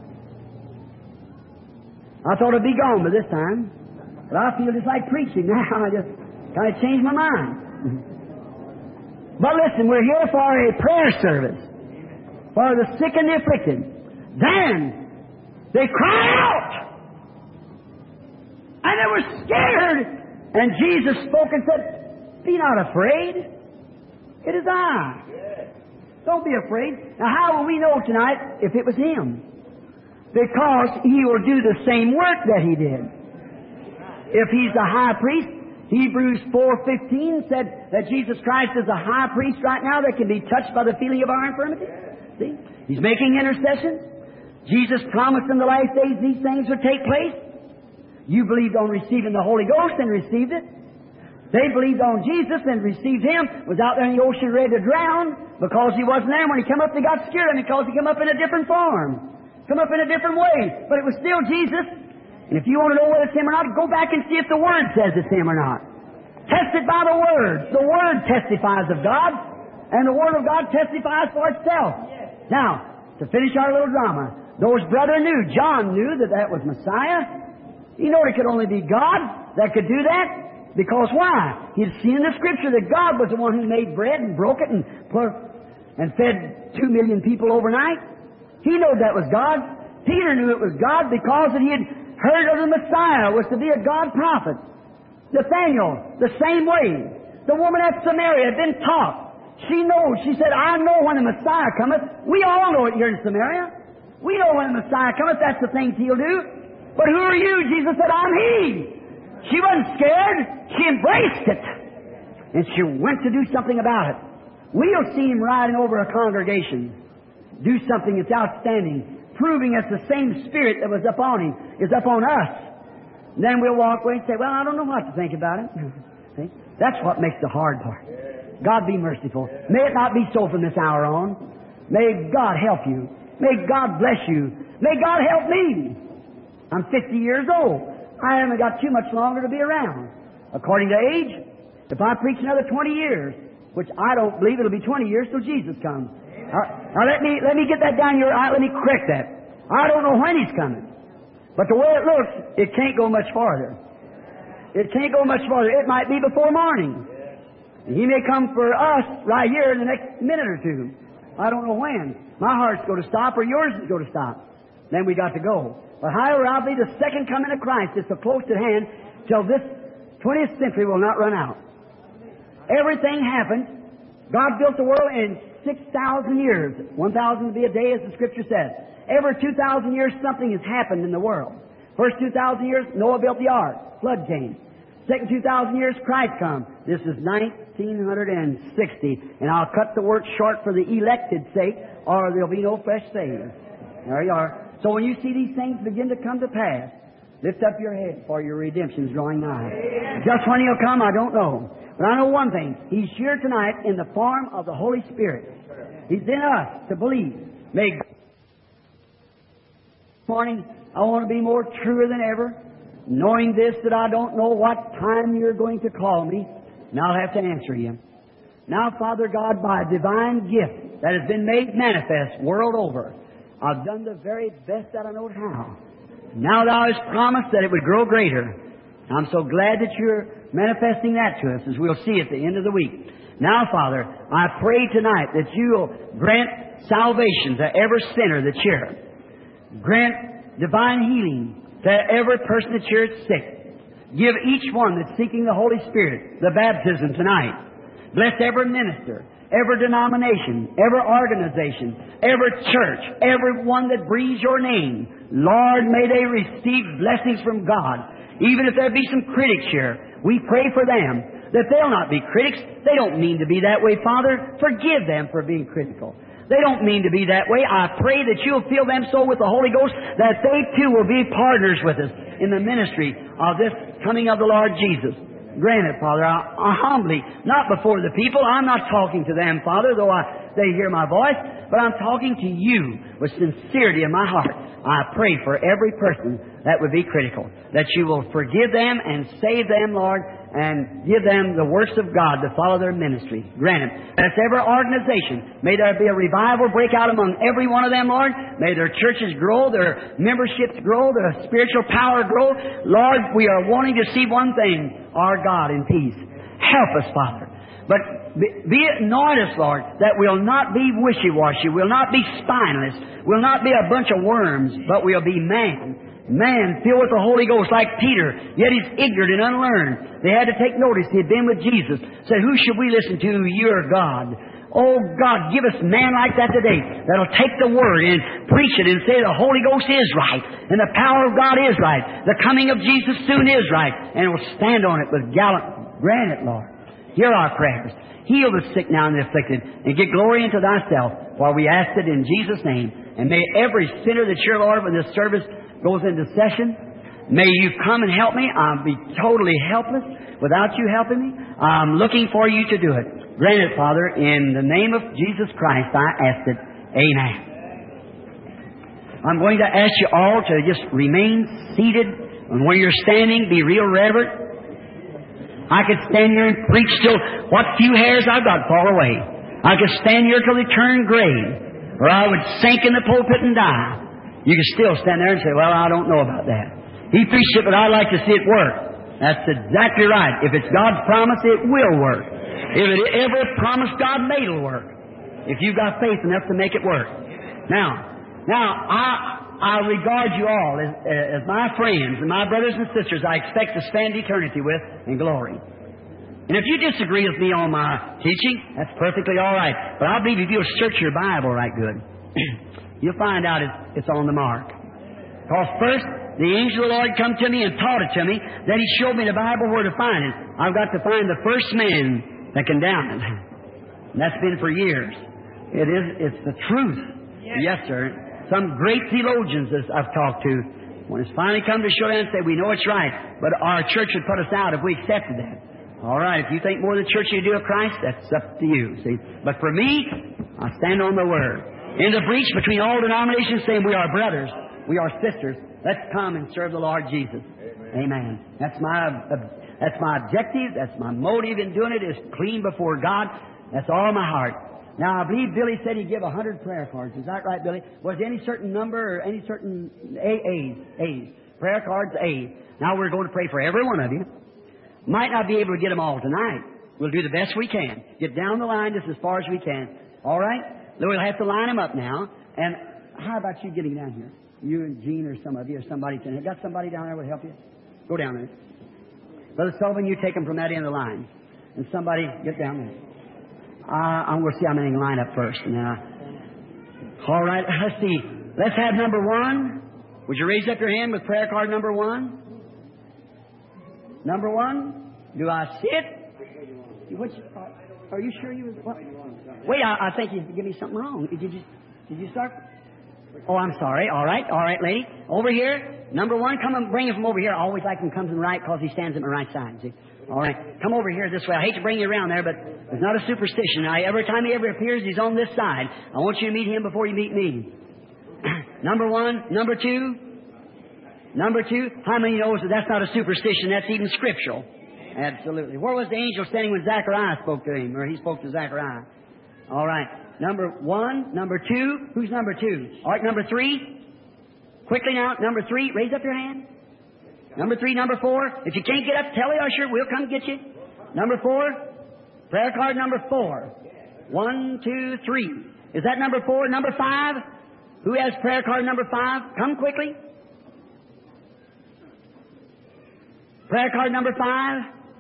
I thought it'd be gone by this time. But I feel just like preaching now. I just kind of changed my mind. But listen, we're here for a prayer service. For the sick and the afflicted. Then, they cried out. And they were scared. And Jesus spoke and said, be not afraid. It is I. Don't be afraid. Now, how will we know tonight if it was Him? Because He will do the same work that He did. If He's the high priest, Hebrews 4:15 said that Jesus Christ is a high priest right now that can be touched by the feeling of our infirmity. See? He's making intercession. Jesus promised in the last days these things would take place. You believed on receiving the Holy Ghost and received it. They believed on Jesus and received Him, was out there in the ocean ready to drown because He wasn't there. When He came up, they got scared because He came up in a different form, come up in a different way. But it was still Jesus. And if you want to know whether it's Him or not, go back and see if the Word says it's Him or not. Test it by the Word. The Word testifies of God, and the Word of God testifies for itself. Now, to finish our little drama, those brothers knew, John knew that that was Messiah. He knew it could only be God that could do that. Because why? He'd seen in the Scripture that God was the one who made bread and broke it and fed 2 million people overnight. He knew that was God. Peter knew it was God because he had heard of the Messiah was to be a God prophet. Nathaniel, the same way. The woman at Samaria had been taught. She knows. She said, I know when the Messiah cometh. We all know it here in Samaria. We know when the Messiah cometh. That's the things He'll do. But who are you? Jesus said, I'm He. She wasn't scared. She embraced it. And she went to do something about it. We'll see Him riding over a congregation. Do something that's outstanding. Proving that the same Spirit that was upon Him is upon us. And then we'll walk away and say, well, I don't know what to think about it. See? That's what makes the hard part. God be merciful. May it not be so from this hour on. May God help you. May God bless you. May God help me. I'm 50 years old. I haven't got too much longer to be around. According to age, if I preach another 20 years, which I don't believe it'll be 20 years till Jesus comes. Now let me get that down your eye. Let me correct that. I don't know when He's coming. But the way it looks, it can't go much farther. It can't go much farther. It might be before morning. He may come for us right here in the next minute or two. I don't know when. My heart's going to stop or yours is going to stop. Then we got to go. But however, I believe the second coming of Christ is so close at hand till this 20th century will not run out. Everything happened. God built the world in 6,000 years. 1,000 to be a day, as the Scripture says. Every 2,000 years, something has happened in the world. First 2,000 years, Noah built the ark. Flood came. Second 2,000 years, Christ come. This is 1960. And I'll cut the word short for the elected sake, or there'll be no fresh saved. There you are. So when you see these things begin to come to pass, lift up your head, for your redemption's drawing nigh. Just when He'll come, I don't know. But I know one thing. He's here tonight in the form of the Holy Spirit. He's in us to believe. May God. This morning, I want to be more truer than ever, knowing this, that I don't know what time You're going to call me, and I'll have to answer You. Now, Father God, by a divine gift that has been made manifest world over, I've done the very best that I know how. Now Thou hast promised that it would grow greater. I'm so glad that You're manifesting that to us, as we'll see at the end of the week. Now, Father, I pray tonight that You'll grant salvation to every sinner that's here. Grant divine healing to every person that's here that's sick. Give each one that's seeking the Holy Spirit the baptism tonight. Bless every minister, every denomination, every organization, every church, every one that breathes Your name. Lord, may they receive blessings from God. Even if there be some critics here, we pray for them that they'll not be critics. They don't mean to be that way, Father. Forgive them for being critical. They don't mean to be that way. I pray that You'll fill them so with the Holy Ghost that they too will be partners with us in the ministry of this coming of the Lord Jesus. Grant it, Father. I humbly, not before the people. I'm not talking to them, Father, though they hear my voice, but I'm talking to You with sincerity in my heart. I pray for every person that would be critical, that You will forgive them and save them, Lord, and give them the works of God to follow their ministry. Grant it. That's every organization. May there be a revival break out among every one of them, Lord. May their churches grow, their memberships grow, their spiritual power grow. Lord, we are wanting to see one thing, our God in peace. Help us, Father. But anoint us, Lord, that we'll not be wishy-washy, we'll not be spineless, we'll not be a bunch of worms, but we'll be man. Man filled with the Holy Ghost like Peter, yet he's ignorant and unlearned. They had to take notice. He had been with Jesus. Said, who should we listen to? Your God. Oh, God, give us men like that today that'll take the Word and preach it and say the Holy Ghost is right and the power of God is right. The coming of Jesus soon is right. And we'll stand on it with gallant. Grant it, Lord. Hear our prayers. Heal the sick now and the afflicted and get glory into Thyself, for we ask it in Jesus' name. And may every sinner that you're, Lord, when this service goes into session, may you come and help me. I'll be totally helpless without you helping me. I'm looking for you to do it. Grant it, Father, in the name of Jesus Christ, I ask it. Amen. I'm going to ask you all to just remain seated, and when you're standing, be real reverent. I could stand here and preach till what few hairs I've got fall away. I could stand here till they turn gray, or I would sink in the pulpit and die. You could still stand there and say, well, I don't know about that. He preached it, but I'd like to see it work. That's exactly right. If it's God's promise, it will work. If it ever promised God made, it'll work. If you've got faith enough to make it work. Now, I regard you all as my friends and my brothers and sisters I expect to spend eternity with in glory. And if you disagree with me on my teaching, that's perfectly all right. But I believe if you'll search your Bible right good, you'll find out it's on the mark. Because first, the angel of the Lord come to me and taught it to me. Then He showed me the Bible where to find it. I've got to find the first man that condemned it. And that's been for years. It's the truth. Yes, sir. Some great theologians as I've talked to, when it's finally come to show and say, we know it's right, but our church would put us out if we accepted that. All right, if you think more of the church you do of Christ, that's up to you, see. But for me, I stand on the Word. In the breach between all denominations saying we are brothers, we are sisters, let's come and serve the Lord Jesus. Amen. That's my objective, that's my motive in doing it, is clean before God. That's all my heart. Now, I believe Billy said he'd give 100 prayer cards. Is that right, Billy? Was there any certain number or any certain A's? Prayer cards, A. Now, we're going to pray for every one of you. Might not be able to get them all tonight. We'll do the best we can. Get down the line just as far as we can. All right? We'll have to line them up now. And how about you getting down here? You and Gene or some of you or somebody. Got somebody down there that would help you? Go down there. Brother Sullivan, you take them from that end of the line. And somebody get down there. I'm going to see how many can line up first. Now, all right, let's see. Let's have number 1. Would you raise up your hand with prayer card number 1? Number 1? Do I see it? Are you sure you was... What? Wait, I think you give me something wrong. Did you start? Oh, I'm sorry. All right, lady. Over here. Number 1, come and bring him from over here. I always like him comes in right because he stands at my right side, see? All right, come over here this way. I hate to bring you around there, but it's not a superstition. Now, every time he ever appears, he's on this side. I want you to meet him before you meet me. Number 1, number 2. Number 2. How many knows that that's not a superstition? That's even scriptural. Absolutely. Where was the angel standing when Zachariah spoke to him, or he spoke to Zachariah? All right. Number 1, number 2. Who's number 2? All right, number 3. Quickly now, number 3. Raise up your hand. Number 3, number 4. If you can't get up, tell the usher. We'll come get you. Number 4. Prayer card number 4. 1, 2, 3. Is that number 4? Number 5? Who has prayer card number 5? Come quickly. Prayer card number 5.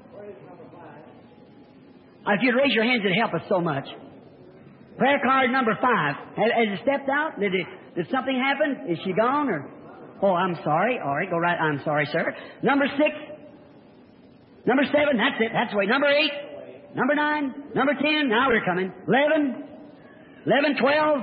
If you'd raise your hands, it'd help us so much. Prayer card number 5. Has it stepped out? Did something happen? Is she gone or... Oh, I'm sorry. All right, go right. I'm sorry, sir. Number 6. Number 7. That's it. That's the way. Number 8. Number 9. Number 10. Now we're coming. 11, 12,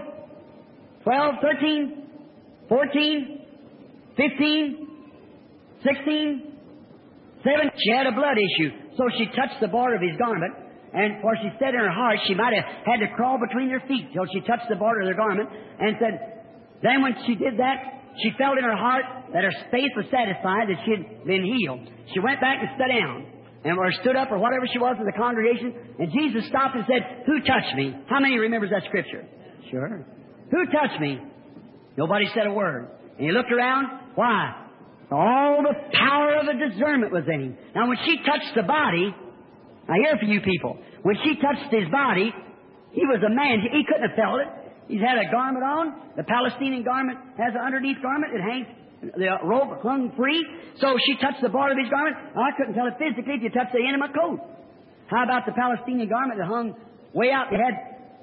13, 14, 15, 16, 17. She had a blood issue, so she touched the border of his garment. And for she said in her heart, she might have had to crawl between their feet till she touched the border of their garment. And said, then when she did that, she felt in her heart that her faith was satisfied, that she had been healed. She went back and sat down, or stood up, or whatever she was in the congregation, and Jesus stopped and said, who touched me? How many remembers that scripture? Sure. Who touched me? Nobody said a word. And he looked around. Why? All the power of the discernment was in him. Now, when she touched the body, I hear for you people, when she touched his body, he was a man. He couldn't have felt it. He's had a garment on. The Palestinian garment has an underneath garment. It hangs, the robe hung free. So she touched the border of his garment. I couldn't tell it physically if you touched the end of my coat. How about the Palestinian garment that hung way out? It had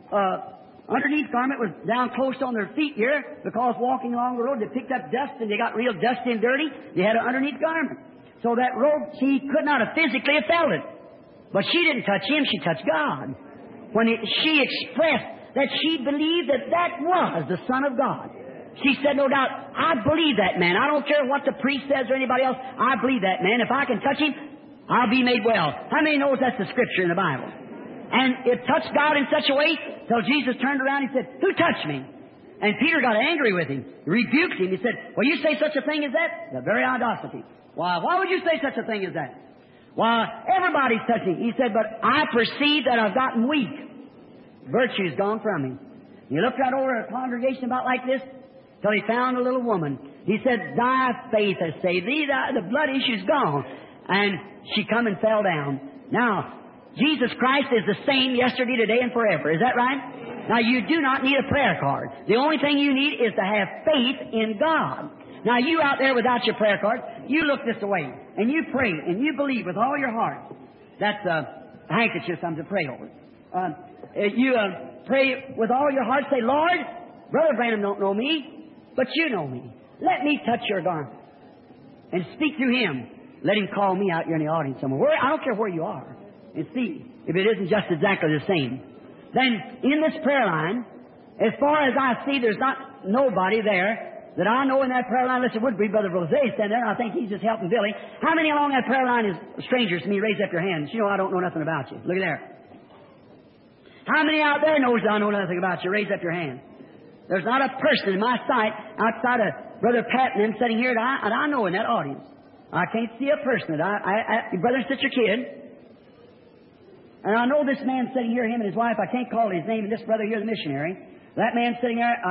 underneath garment was down close on their feet here because walking along the road they picked up dust and they got real dusty and dirty. They had an underneath garment. So that robe, she could not have physically have felt it. But she didn't touch him, she touched God. She expressed that she believed that that was the Son of God. She said, no doubt, I believe that man. I don't care what the priest says or anybody else. I believe that man. If I can touch him, I'll be made well. How many knows that's the Scripture in the Bible? And it touched God in such a way till Jesus turned around and said, who touched me? And Peter got angry with him. He rebuked him. He said, well, you say such a thing as that? The very audacity. Why would you say such a thing as that? Why, everybody's touching. He said, but I perceive that I've gotten weak. Virtue's gone from me. He looked out over a congregation about like this till he found a little woman. He said, thy faith has saved thee. The blood issue's gone. And she come and fell down. Now, Jesus Christ is the same yesterday, today, and forever. Is that right? Now, you do not need a prayer card. The only thing you need is to have faith in God. Now, you out there without your prayer card, you look this way, and you pray, and you believe with all your heart. That's a handkerchief something to pray over. You pray with all your heart, say, Lord, Brother Branham don't know me, but you know me. Let me touch your garment. And speak through him. Let him call me out here in the audience somewhere. I don't care where you are. And see if it isn't just exactly the same. Then, in this prayer line, as far as I see, there's not nobody there that I know in that prayer line, unless it would be Brother Rose standing there, and I think he's just helping Billy. How many along that prayer line is strangers to me? Raise up your hands. You know I don't know nothing about you. Look at there. How many out there knows I know nothing about you? Raise up your hand. There's not a person in my sight outside of Brother Pat and them sitting here that I know in that audience. I can't see a person that your brother and sister kid. And I know this man sitting here, him and his wife, I can't call his name, and this brother here, the missionary. That man sitting there,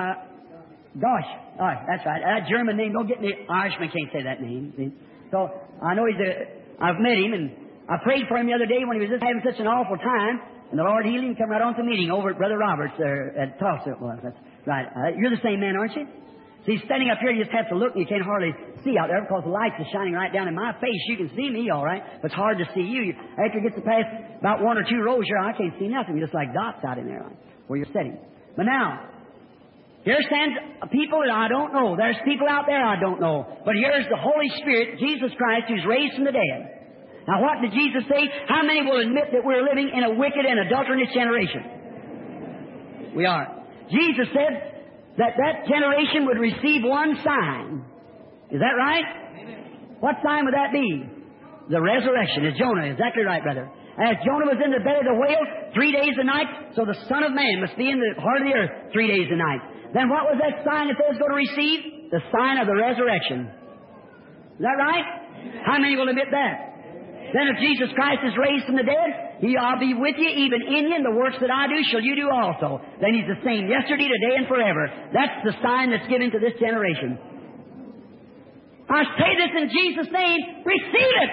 that's right. That German name, don't get me, Irishman can't say that name. See? So I know I've met him, and I prayed for him the other day when he was just having such an awful time, and the Lord healed him, come right on to the meeting over at Brother Roberts there at Tulsa. Well, that's right. You're the same man, aren't you? See, standing up here, you just have to look, and you can't hardly see out there because the lights are shining right down in my face. You can see me, all right, but it's hard to see you. After you get to pass about one or two rows here, I can't see nothing. You're just like dots out in there where you're sitting. But now, here stands people that I don't know. There's people out there I don't know. But here's the Holy Spirit, Jesus Christ, who's raised from the dead. Now, what did Jesus say? How many will admit that we're living in a wicked and adulterous generation? We are. Jesus said that generation would receive one sign. Is that right? Amen. What sign would that be? The resurrection. Is Jonah exactly right, brother? As Jonah was in the belly of the whale 3 days and nights, so the Son of Man must be in the heart of the earth 3 days and nights. Then what was that sign that they was going to receive? The sign of the resurrection. Is that right? Amen. How many will admit that? Then if Jesus Christ is raised from the dead, I'll be with you, even in you, and the works that I do shall you do also. Then He's the same yesterday, today, and forever. That's the sign that's given to this generation. I say this in Jesus' name. Receive it.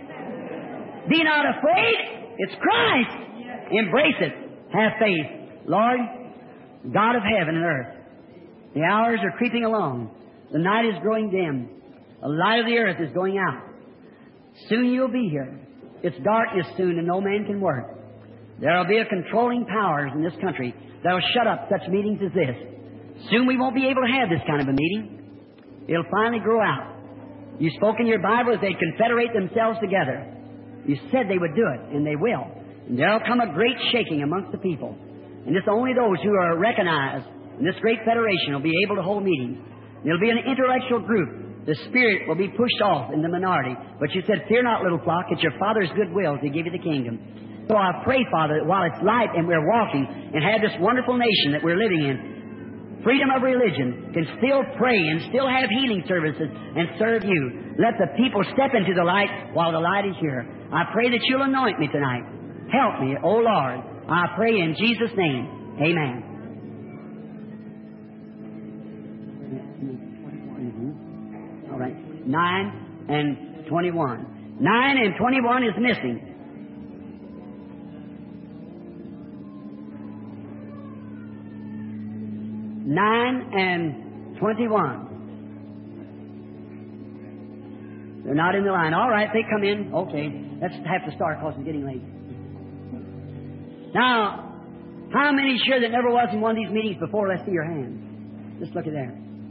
Be not afraid. It's Christ. Embrace it. Have faith. Lord, God of heaven and earth, the hours are creeping along. The night is growing dim. The light of the earth is going out. Soon you'll be here. It's darkness soon and no man can work. There will be a controlling powers in this country that will shut up such meetings as this. Soon we won't be able to have this kind of a meeting. It'll finally grow out. You spoke in your Bible that they'd confederate themselves together. You said they would do it, and they will. And there'll come a great shaking amongst the people. And it's only those who are recognized in this great federation will be able to hold meetings. It'll be an intellectual group. The Spirit will be pushed off in the minority. But you said, fear not, little flock, it's your Father's good will to give you the kingdom. So I pray, Father, that while it's light and we're walking and have this wonderful nation that we're living in, freedom of religion, can still pray and still have healing services and serve you. Let the people step into the light while the light is here. I pray that you'll anoint me tonight. Help me, O Lord. I pray in Jesus' name. Amen. All right. 9 and 21. 9 and 21 is missing. 9 and 21. They're not in the line. All right, they come in. Okay, let's have to start because it's getting late. Now, How many sure that never was in one of these meetings before? Let's see your hands. Just look at there.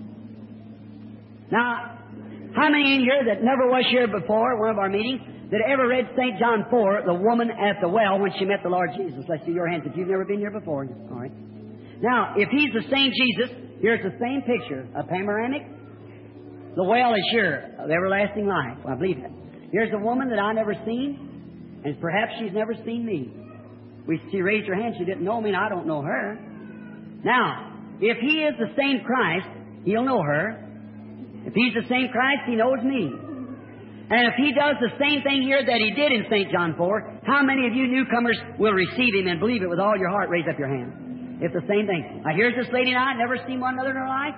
Now, how many in here that never was here before at one of our meetings that ever read St. John 4, the woman at the well when she met the Lord Jesus? Let's see your hands if you've never been here before. All right. Now, if He's the same Jesus, here's the same picture. A panoramic. The well is sure of everlasting life. I believe it. Here's a woman that I never seen, and perhaps she's never seen me. She raised her hand. She didn't know me, and I don't know her. Now, if He is the same Christ, He'll know her. If He's the same Christ, He knows me. And if He does the same thing here that He did in St. John 4, how many of you newcomers will receive Him and believe it with all your heart? Raise up your hand. It's the same thing. Now, here's this lady and I, never seen one another in her life.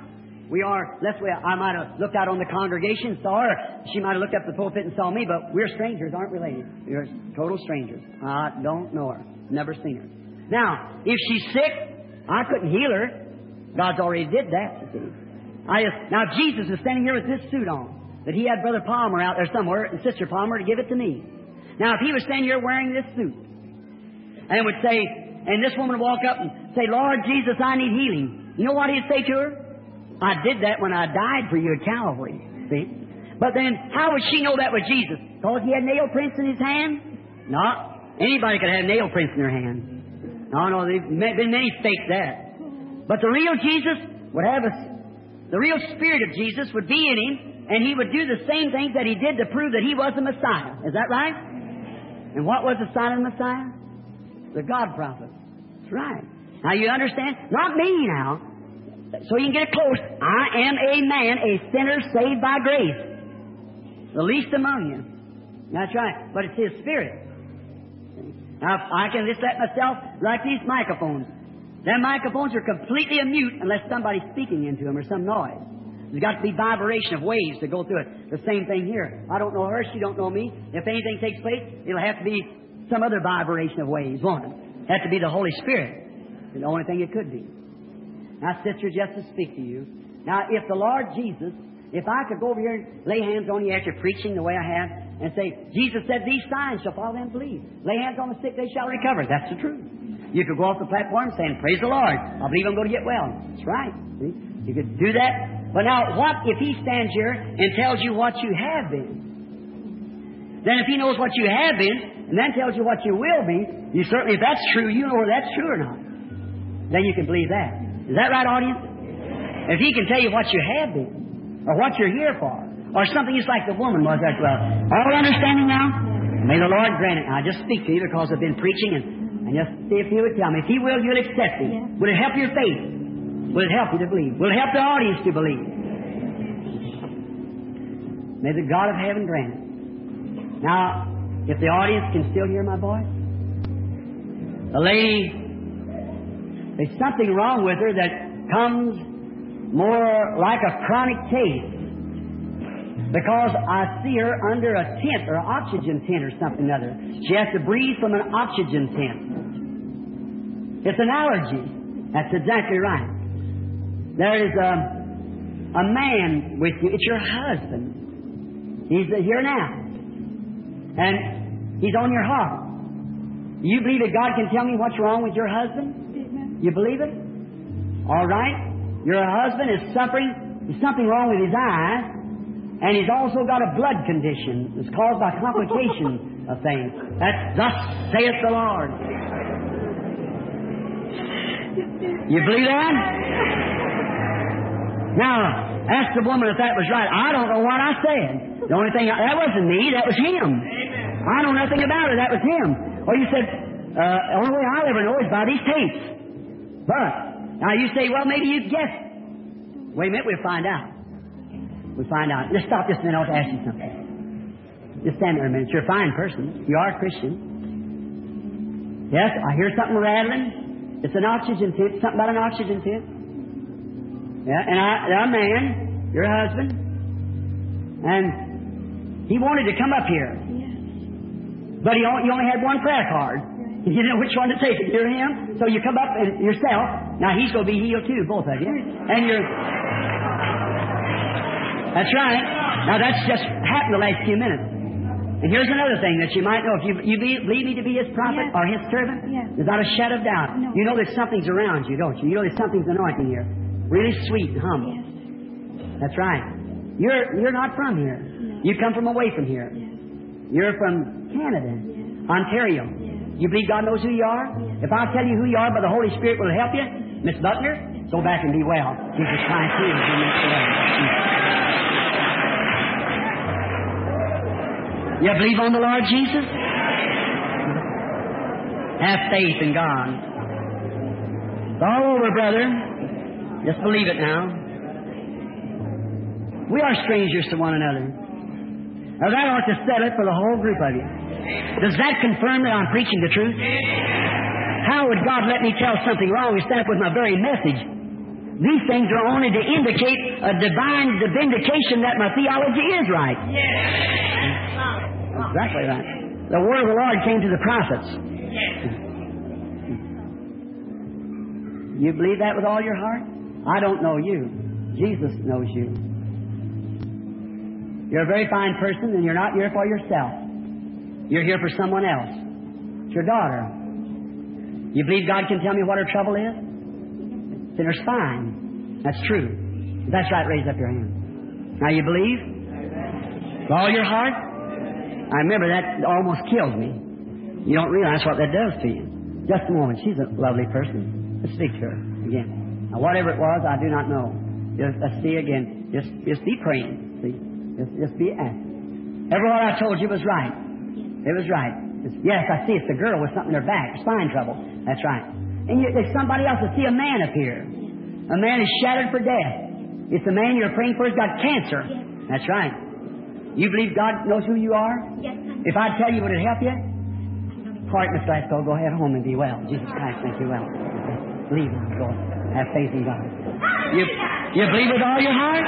I might have looked out on the congregation, saw her. She might have looked up the pulpit and saw me, but we're strangers, aren't related. We're total strangers. I don't know her. Never seen her. Now, if she's sick, I couldn't heal her. God's already did that, you see. Now, Jesus is standing here with this suit on, that He had Brother Palmer out there somewhere, and Sister Palmer, to give it to me. Now, if He was standing here wearing this suit, and would say, and this woman would walk up and say, Lord Jesus, I need healing. You know what He'd say to her? I did that when I died for you at Calvary. See? But then, how would she know that was Jesus? Because He had nail prints in His hand? No. Anybody could have nail prints in their hand. No, there's been many fake that. But the real Jesus would have the real Spirit of Jesus would be in Him, and He would do the same things that He did to prove that He was the Messiah. Is that right? And what was the sign of the Messiah? The God prophet. That's right. Now you understand? Not me now. So you can get it close. I am a man, a sinner saved by grace. The least among you. That's right. But it's His Spirit. Now, if I can just let myself, like these microphones. Them microphones are completely mute unless somebody's speaking into them or some noise. There's got to be vibration of waves to go through it. The same thing here. I don't know her, she don't know me. If anything takes place, it'll have to be some other vibration of waves, won't it? Have to be the Holy Spirit. It's the only thing it could be. Now, sister, just to speak to you. Now, if the Lord Jesus, if I could go over here and lay hands on you after preaching the way I have, and say, Jesus said, these signs shall follow them believe. Lay hands on the sick, they shall recover. That's the truth. You could go off the platform saying, praise the Lord. I believe I'm going to get well. That's right. See? You could do that. But now, what if He stands here and tells you what you have been? Then if He knows what you have been, and then tells you what you will be, you certainly, if that's true, you know whether that's true or not. Then you can believe that. Is that right, audience? If He can tell you what you have been, or what you're here for, or something just like the woman was as well. All understanding now? May the Lord grant it. I just speak to you because I've been preaching, and just see if He would tell me. If He will, you'll accept it. Yeah. Will it help your faith? Will it help you to believe? Will it help the audience to believe? May the God of heaven grant it. Now, if the audience can still hear my voice, the lady, there's something wrong with her that comes more like a chronic case. Because I see her under a tent or an oxygen tent or something or other. She has to breathe from an oxygen tent. It's an allergy. That's exactly right. There is a man with you. It's your husband. He's here now. And he's on your heart. You believe that God can tell me what's wrong with your husband? You believe it? All right. Your husband is suffering. There's something wrong with his eyes. And he's also got a blood condition that's caused by complications of things. That's thus saith the Lord. You believe that? Now, ask the woman if that was right. I don't know what I said. The only thing, that wasn't me, that was him. I know nothing about it, that was him. Or you said, the only way I'll ever know is by these tapes. But, now you say, well, maybe you guessed. Wait a minute, we'll find out. We'll find out. Just stop just a minute. I want to ask you something. Just stand there a minute. You're a fine person. You are a Christian. Yes, I hear something rattling. It's an oxygen tent. Something about an oxygen tent. Yeah, and a man, your husband, and he wanted to come up here. But he only had one prayer card. You didn't know which one to take it. You're him. So you come up and yourself. Now he's going to be healed too, both of you. And you're... That's right. Now that's just happened the last few minutes. And here's another thing that you might know. If you believe me to be His prophet Yes. or His servant, Yes. there's not a shadow of doubt. No. You know that something's around you, don't you? You know that something's anointing here. Really sweet and humble. Yes. That's right. You're not from here. No. You come from away from here. Yes. You're from Canada, Yes. Ontario. Yes. You believe God knows who you are? Yes. If I tell you who you are, by the Holy Spirit will help you, Miss Butler, go back and be well. Jesus Christ heals you. Makes you well. You believe on the Lord Jesus? Have faith in God. It's all over, brother. Just believe it now. We are strangers to one another. Now that ought to settle it for the whole group of you. Does that confirm that I'm preaching the truth? How would God let me tell something wrong instead of with my very message? These things are only to indicate a divine vindication that my theology is right. Exactly right. The word of the Lord came to the prophets. You believe that with all your heart? I don't know you. Jesus knows you. You're a very fine person, and you're not here for yourself. You're here for someone else. It's your daughter. You believe God can tell me what her trouble is? It's in her spine. That's true. If that's right, raise up your hand. Now you believe? With all your heart? I remember that almost killed me. You don't realize what that does to you. Just a moment. She's a lovely person. Let's speak to her again. Now, whatever it was, I do not know. Let's see again. Just be praying. See? Just be asking. Every word I told you was right. It was right. Yes, I see it's the girl with something in her back, spine trouble. That's right. And there's somebody else. I see a man up here. A man is shattered for death. It's the man you're praying for has got cancer. Yes. That's right. You believe God knows who you are? Yes. If I'd tell you, would it help you? All right, Miss Glasgow, go ahead home and be well. Jesus Christ, make you well. Believe in God. Have faith in God. You believe with all your heart?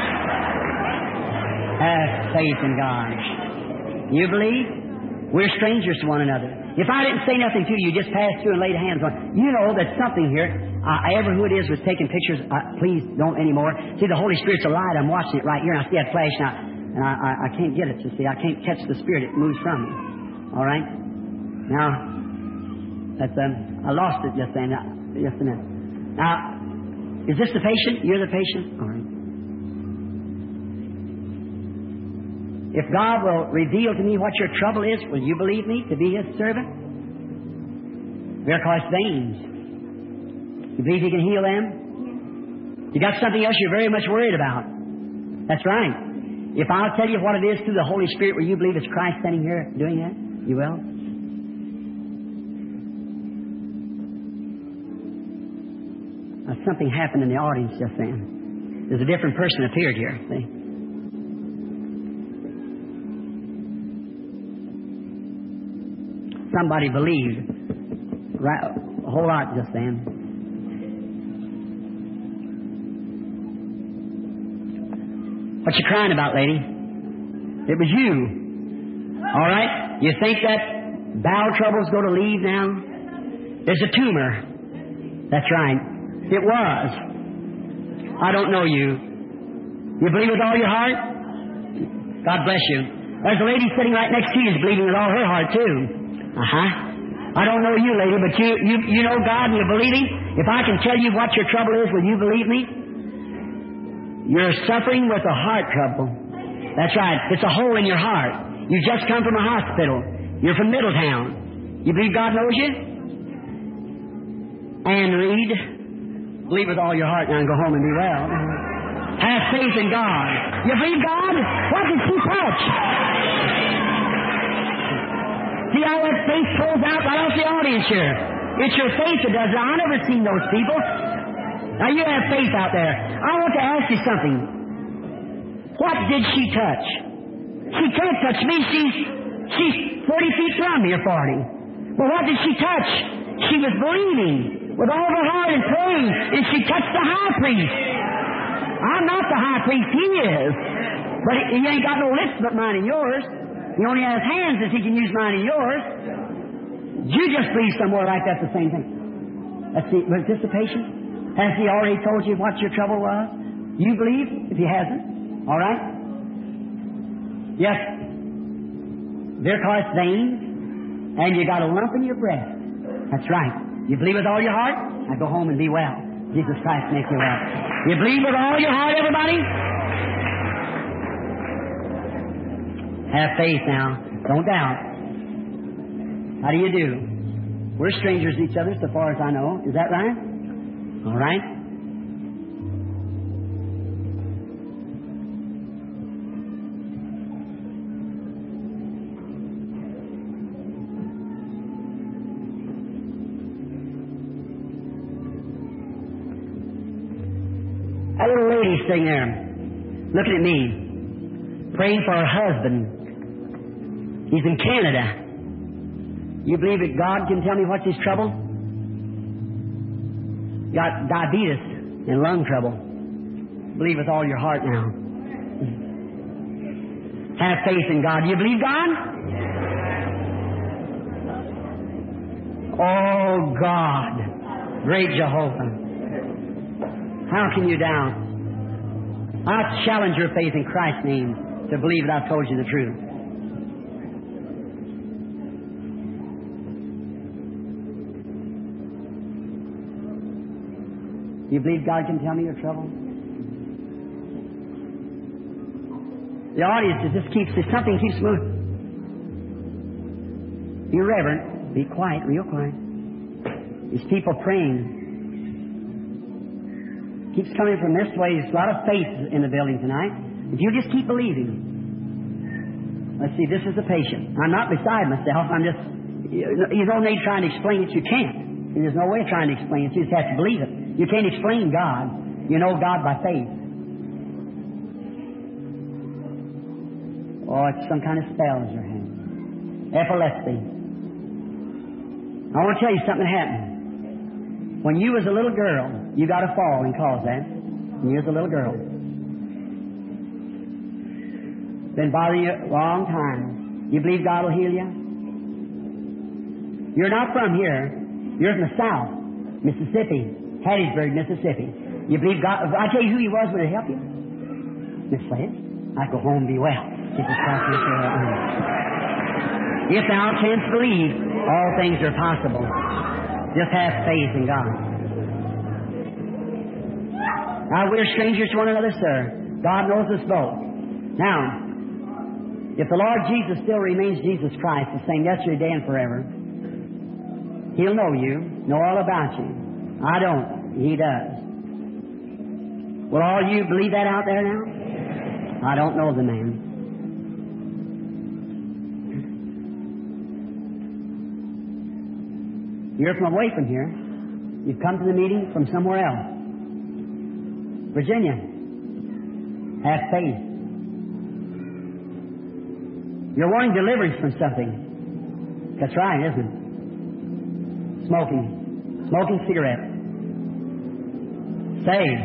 Have faith in God. You believe? We're strangers to one another. If I didn't say nothing to you, just passed through and laid hands on you, know that something here. Ever who it is was taking pictures. Please don't anymore. See, the Holy Spirit's a light. I'm watching it right here, and I see that flash now. And I can't get it, you see. I can't catch the Spirit. It moves from me. All right? Now, that's I lost it just then. Just a minute. Now, is this the patient? You're the patient? All right. If God will reveal to me what your trouble is, will you believe me to be His servant? Varicose veins. You believe He can heal them? You got something else you're very much worried about. That's right. If I'll tell you what it is through the Holy Spirit, will you believe it's Christ standing here doing that? You will? Now, something happened in the audience just then. There's a different person appeared here. See? Somebody believed right, a whole lot just then. What you crying about, lady? It was you. All right? You think that bowel trouble's going to leave now? There's a tumor. That's right. It was. I don't know you. You believe with all your heart? God bless you. There's a lady sitting right next to you who's believing with all her heart, too. I don't know you, lady, but you know God and you believe Him. If I can tell you what your trouble is, will you believe me? You're suffering with a heart trouble. That's right. It's a hole in your heart. You just come from a hospital. You're from Middletown. You believe God knows you? Anne Reed, believe with all your heart now and go home and be well. Have faith in God. You believe God? What did she touch? See how that faith pulls out right off the audience here. It's your faith that does it. I've never seen those people. Now you have faith out there. I want to ask you something. What did she touch? She can't touch me. She's 40 feet from me, or 40. But what did she touch? She was believing with all her heart and praying, and she touched the high priest. I'm not the high priest. He is. But he ain't got no lips but mine and yours. He only has hands that he can use mine and yours. You just believe somewhere like that's the same thing. Let's see, was this the patient? Has he already told you what your trouble was? You believe? If he hasn't, all right? Yes. varicose veins, and you got a lump in your breast. That's right. You believe with all your heart? Now go home and be well. Jesus Christ make you well. You believe with all your heart, everybody? Have faith now. Don't doubt. How do you do? We're strangers to each other so far as I know. Is that right? All right. That little lady sitting there, looking at me, praying for her husband. He's in Canada. You believe that God can tell me what's his trouble? Got diabetes and lung trouble. Believe with all your heart now. Have faith in God. Do you believe God? Oh, God. Great Jehovah. How can you doubt? I challenge your faith in Christ's name to believe that I've told you the truth. You believe God can tell me your trouble? The audience just keeps, if something keeps moving. Be reverent. Be quiet, real quiet. These people praying. Keeps coming from this way. There's a lot of faith in the building tonight. If you just keep believing. Let's see, this is a patient. I'm not beside myself. I'm just, you don't need trying to explain it. You can't. There's no way of trying to explain it. You just have to believe it. You can't explain God. You know God by faith. Oh, it's some kind of spell in your hand. Epilepsy. I want to tell you something happened. When you was a little girl, you got a fall and caused that. When you was a little girl. Been bothering you a long time. You believe God will heal you? You're not from here. You're from the South, Mississippi. Hattiesburg, Mississippi. You believe God? If I tell you who he was, would it help you? Miss Sledge, I go home and be well. Jesus Christ, if thou canst believe, all things are possible. Just have faith in God. Now, we're strangers to one another, sir. God knows us both. Now, if the Lord Jesus still remains Jesus Christ, the same yesterday, today, and forever, he'll know you, know all about you. I don't. He does. Will all you believe that out there now? I don't know the man. You're from away from here. You've come to the meeting from somewhere else. Virginia. Have faith. You're wanting deliverance from something. That's right, isn't it? Smoking cigarettes. Saved.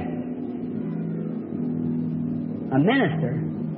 A minister.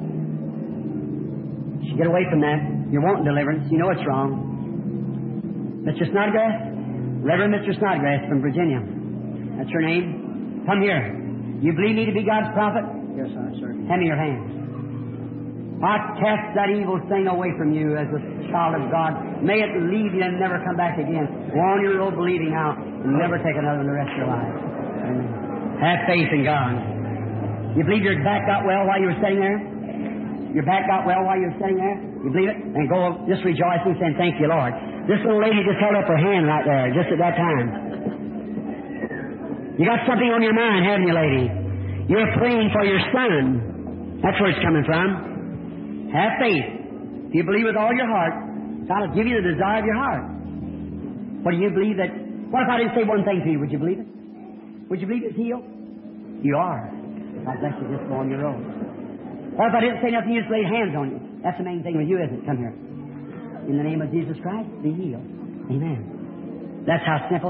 You should get away from that. You're wanting deliverance. You know it's wrong. Mr. Snodgrass? Reverend Mr. Snodgrass from Virginia. That's your name? Come here. You believe me to be God's prophet? Yes, sir. Hand me your hand. I cast that evil thing away from you as a child of God. May it leave you and never come back again. Go on your road believing out and never take another in the rest of your life. Amen. Have faith in God. You believe your back got well while you were sitting there? Your back got well while you were sitting there? You believe it? And go just rejoicing and saying, thank you, Lord. This little lady just held up her hand right there, just at that time. You got something on your mind, haven't you, lady? You're praying for your son. That's where it's coming from. Have faith. If you believe with all your heart, God will give you the desire of your heart. What do you believe that? What if I didn't say one thing to you? Would you believe it? Would you believe it's healed? You are. God bless you. Just go on your road. What if I didn't say nothing? You just laid hands on you. That's the main thing with you, isn't it? Come here. In the name of Jesus Christ, be healed. Amen. That's how simple.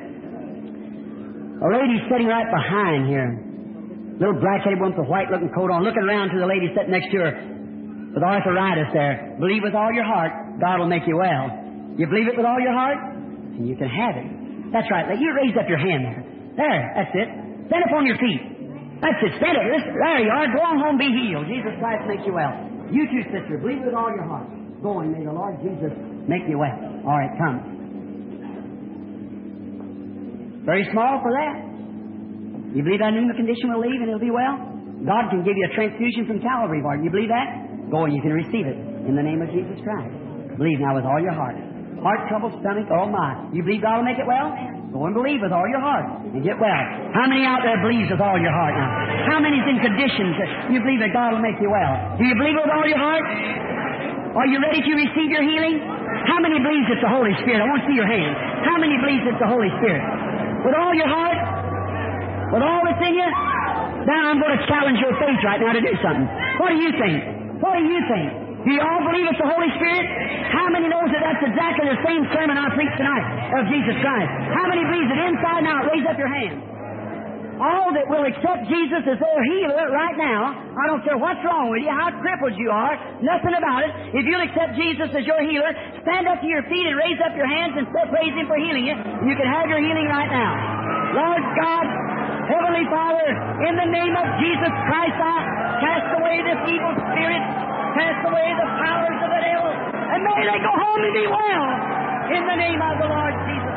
A lady sitting right behind here. Little black-headed one with a white-looking coat on, looking around to the lady sitting next to her with arthritis there. Believe with all your heart, God will make you well. You believe it with all your heart, and you can have it. That's right. You raise up your hand there. There, that's it. Stand up on your feet. That's it. Stand up. There you are. Go on home, be healed. Jesus Christ makes you well. You too, sister. Believe with all your heart. Go and may the Lord Jesus make you well. All right, come. Very small for that. You believe that anemia condition will leave and it'll be well? God can give you a transfusion from Calvary, Bart. You believe that? Go and you can receive it in the name of Jesus Christ. Believe now with all your heart. Heart trouble, stomach, oh my. You believe God will make it well? Go and believe with all your heart and get well. How many out there believes with all your heart now? How many's in conditions that you believe that God will make you well? Do you believe with all your heart? Are you ready to receive your healing? How many believes it's the Holy Spirit? I want to see your hand. How many believes it's the Holy Spirit? With all your heart? With all that's in you? Now I'm going to challenge your faith right now to do something. What do you think? What do you think? Do you all believe it's the Holy Spirit? How many knows that that's exactly the same sermon I preached tonight of Jesus Christ? How many believes it inside and out? Raise up your hand. All that will accept Jesus as their healer right now, I don't care what's wrong with you, how crippled you are, nothing about it. If you'll accept Jesus as your healer, stand up to your feet and raise up your hands and praise Him for healing you. You can have your healing right now. Lord God, Heavenly Father, in the name of Jesus Christ, I cast away this evil spirit, cast away the powers of the devil, and may they go home and be well in the name of the Lord Jesus